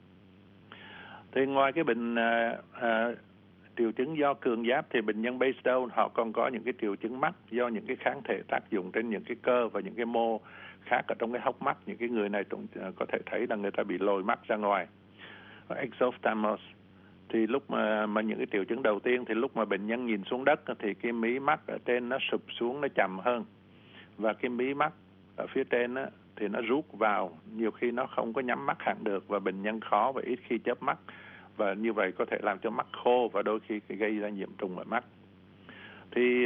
Thì ngoài cái bệnh uh, uh, triệu chứng do cường giáp thì bệnh nhân Basedow họ còn có những cái triệu chứng mắt do những cái kháng thể tác dụng trên những cái cơ và những cái mô khác ở trong cái hốc mắt. Những cái người này có thể thấy là người ta bị lồi mắt ra ngoài. Exophthalmos thì lúc mà, mà những cái triệu chứng đầu tiên thì lúc mà bệnh nhân nhìn xuống đất thì cái mí mắt ở trên nó sụp xuống, nó chậm hơn, và cái mí mắt ở phía trên á, thì nó rút vào, nhiều khi nó không có nhắm mắt hẳn được, và bệnh nhân khó và ít khi chớp mắt, và như vậy có thể làm cho mắt khô và đôi khi gây ra nhiễm trùng ở mắt. Thì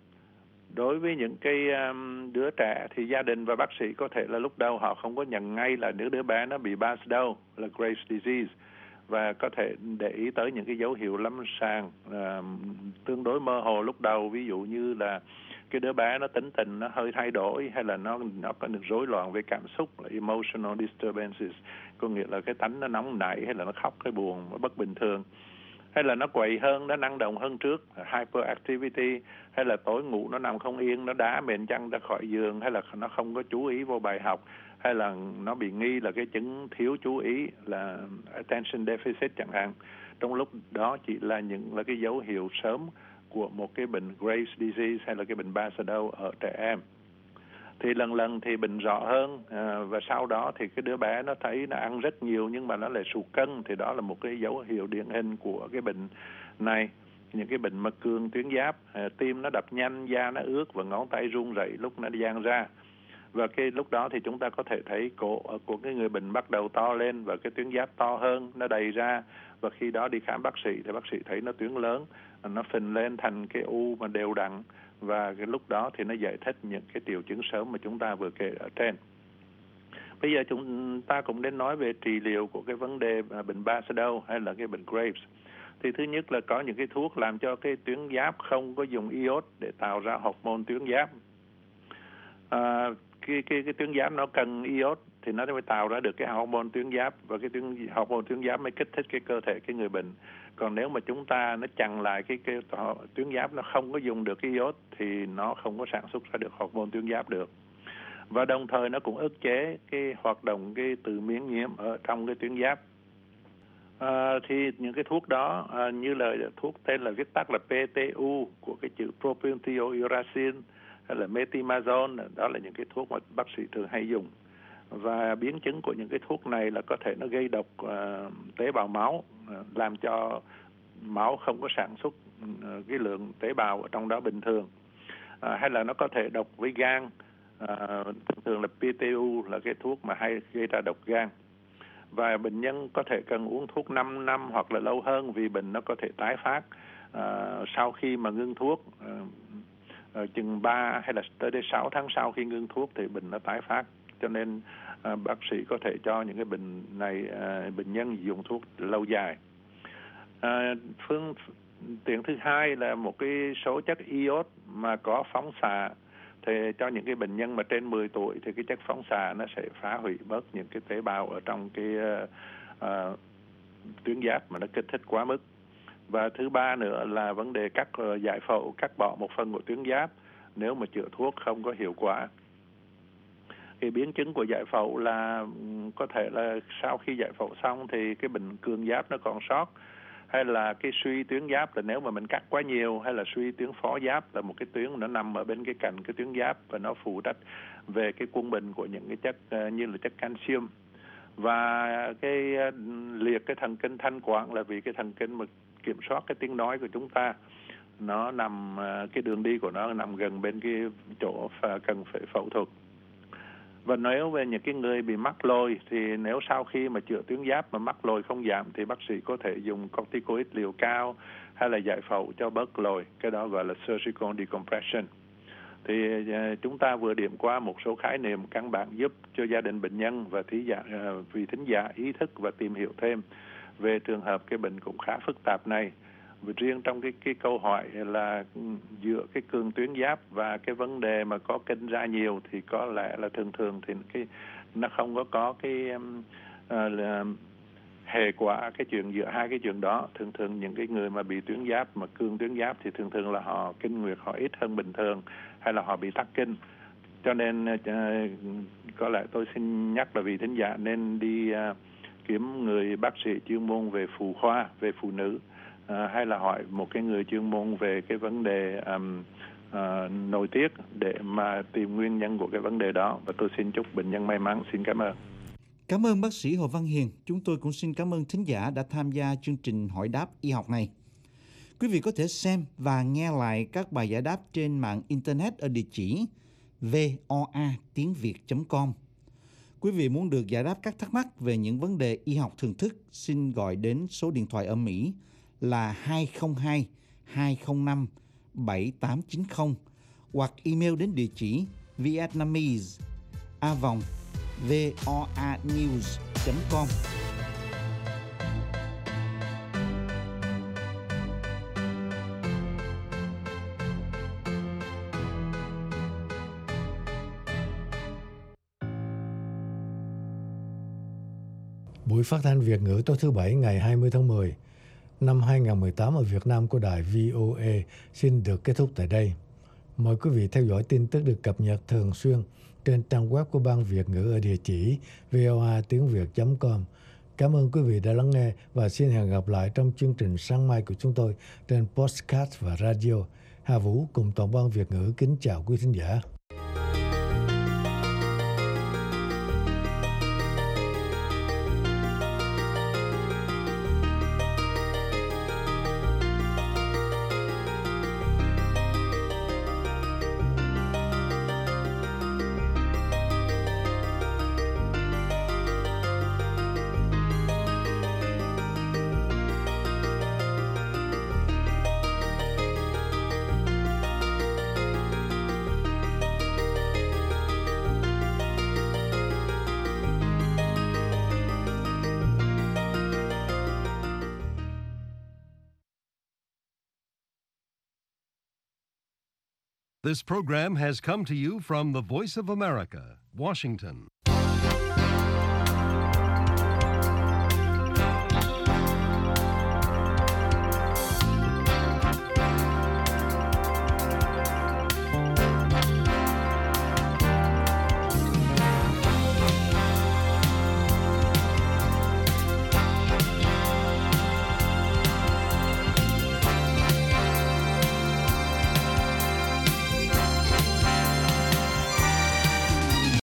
đối với những cái đứa trẻ thì gia đình và bác sĩ có thể là lúc đầu họ không có nhận ngay là đứa đứa bé nó bị Basedow là Graves disease, và có thể để ý tới những cái dấu hiệu lâm sàng uh, tương đối mơ hồ lúc đầu, ví dụ như là cái đứa bé nó tính tình nó hơi thay đổi, hay là nó nó có được rối loạn về cảm xúc, là emotional disturbances, có nghĩa là cái tánh nó nóng nảy, hay là nó khóc cái buồn nó bất bình thường, hay là nó quậy hơn, nó năng động hơn trước, hyperactivity, hay là tối ngủ nó nằm không yên, nó đá mền chăn ra khỏi giường, hay là nó không có chú ý vào bài học, hay là nó bị nghi là cái chứng thiếu chú ý là attention deficit chẳng hạn. Trong lúc đó chỉ là những là cái dấu hiệu sớm của một cái bệnh Graves disease hay là cái bệnh Basedow ở trẻ em. Thì lần lần thì bệnh rõ hơn, à, và sau đó thì cái đứa bé nó thấy nó ăn rất nhiều nhưng mà nó lại sụt cân, thì đó là một cái dấu hiệu điển hình của cái bệnh này. Những cái bệnh mật cường tuyến giáp, à, tim nó đập nhanh, da nó ướt và ngón tay run rẩy lúc nó dang ra. Và cái lúc đó thì chúng ta có thể thấy cổ của cái người bệnh bắt đầu to lên và cái tuyến giáp to hơn, nó đầy ra. Và khi đó đi khám bác sĩ thì bác sĩ thấy nó tuyến lớn, nó phình lên thành cái u mà đều đặn, và cái lúc đó thì nó giải thích những cái triệu chứng sớm mà chúng ta vừa kể ở trên. Bây giờ chúng ta cũng đến nói về trị liệu của cái vấn đề bệnh Basedow hay là cái bệnh Graves. Thì thứ nhất là có những cái thuốc làm cho cái tuyến giáp không có dùng iốt để tạo ra hormone tuyến giáp. À, cái cái cái tuyến giáp nó cần iốt thì nó mới tạo ra được cái hormone tuyến giáp, và cái tuyến hormone tuyến giáp mới kích thích cái cơ thể cái người bệnh. Còn nếu mà chúng ta nó chặn lại cái cái tuyến giáp, nó không có dùng được cái iốt thì nó không có sản xuất ra được hormone tuyến giáp được. Và đồng thời nó cũng ức chế cái hoạt động cái tự miễn nhiễm ở trong cái tuyến giáp. À, thì những cái thuốc đó à, như là thuốc tên là viết tắt là pê tê u của cái chữ propionthiouracil hay là metimazole, đó là những cái thuốc mà bác sĩ thường hay dùng. Và biến chứng của những cái thuốc này là có thể nó gây độc uh, tế bào máu, uh, làm cho máu không có sản xuất uh, cái lượng tế bào ở trong đó bình thường. Uh, hay là nó có thể độc với gan, uh, thường là pê tê u là cái thuốc mà hay gây ra độc gan. Và bệnh nhân có thể cần uống thuốc năm năm hoặc là lâu hơn, vì bệnh nó có thể tái phát uh, sau khi mà ngưng thuốc. Uh, uh, chừng ba hay là tới đến sáu tháng sau khi ngưng thuốc thì bệnh nó tái phát. Cho nên uh, bác sĩ có thể cho những cái bệnh này uh, bệnh nhân dùng thuốc lâu dài. Uh, phương tiện thứ hai là một cái số chất iốt mà có phóng xạ, thì cho những cái bệnh nhân mà trên mười tuổi thì cái chất phóng xạ nó sẽ phá hủy bớt những cái tế bào ở trong cái uh, uh, tuyến giáp mà nó kích thích quá mức. Và thứ ba nữa là vấn đề cắt uh, giải phẫu, cắt bỏ một phần của tuyến giáp nếu mà chữa thuốc không có hiệu quả. Cái biến chứng của giải phẫu là có thể là sau khi giải phẫu xong thì cái bệnh cường giáp nó còn sót, hay là cái suy tuyến giáp là nếu mà mình cắt quá nhiều, hay là suy tuyến phó giáp là một cái tuyến nó nằm ở bên cái cạnh cái tuyến giáp và nó phụ trách về cái quân bình của những cái chất uh, như là chất calcium. Và cái uh, liệt cái thần kinh thanh quản là vì cái thần kinh mà kiểm soát cái tiếng nói của chúng ta, nó nằm uh, cái đường đi của nó nằm gần bên cái chỗ cần phải phẫu thuật. Và nếu về những cái người bị mắc lồi thì nếu sau khi mà chữa tuyến giáp mà mắc lồi không giảm thì bác sĩ có thể dùng corticoid liều cao hay là giải phẫu cho bớt lồi, cái đó gọi là surgical decompression. Thì uh, chúng ta vừa điểm qua một số khái niệm căn bản giúp cho gia đình bệnh nhân và thí giả, uh, vị thính giả ý thức và tìm hiểu thêm về trường hợp cái bệnh cũng khá phức tạp này. Và riêng trong cái cái câu hỏi là giữa cái cường tuyến giáp và cái vấn đề mà có kinh ra nhiều thì có lẽ là thường thường thì cái nó không có có cái um, uh, hệ quả cái chuyện giữa hai cái chuyện đó. Thường thường những cái người mà bị tuyến giáp mà cường tuyến giáp thì thường thường là họ kinh nguyệt họ ít hơn bình thường, hay là họ bị tắc kinh. Cho nên uh, có lẽ tôi xin nhắc là vị thính giả nên đi uh, kiếm người bác sĩ chuyên môn về phụ khoa, về phụ nữ. À, hay là hỏi một cái người chuyên môn về cái vấn đề um, uh, nội tiết để mà tìm nguyên nhân của cái vấn đề đó. Và tôi xin chúc bệnh nhân may mắn. Xin cảm ơn. Cảm ơn bác sĩ Hồ Văn Hiền. Chúng tôi cũng xin cảm ơn thính giả đã tham gia chương trình hỏi đáp y học này. Quý vị có thể xem và nghe lại các bài giải đáp trên mạng Internet ở địa chỉ voa tiếng việt chấm com. Quý vị muốn được giải đáp các thắc mắc về những vấn đề y học thường thức, xin gọi đến số điện thoại ở Mỹ là hai không hai hai không năm bảy tám chín không hoặc email đến địa chỉ vietnamese a vòng voanews chấm com. Buổi phát thanh Việt ngữ tối thứ Bảy ngày hai mươi tháng mười năm hai không một tám ở Việt Nam của đài vê o a xin được kết thúc tại đây. Mời quý vị theo dõi tin tức được cập nhật thường xuyên trên trang web của Ban Việt ngữ ở địa chỉ voa tiếng việt chấm com. Cảm ơn quý vị đã lắng nghe và xin hẹn gặp lại trong chương trình sáng mai của chúng tôi trên podcast và radio. Hà Vũ cùng toàn ban Việt ngữ kính chào quý thính giả. This program has come to you from the Voice of America, Washington.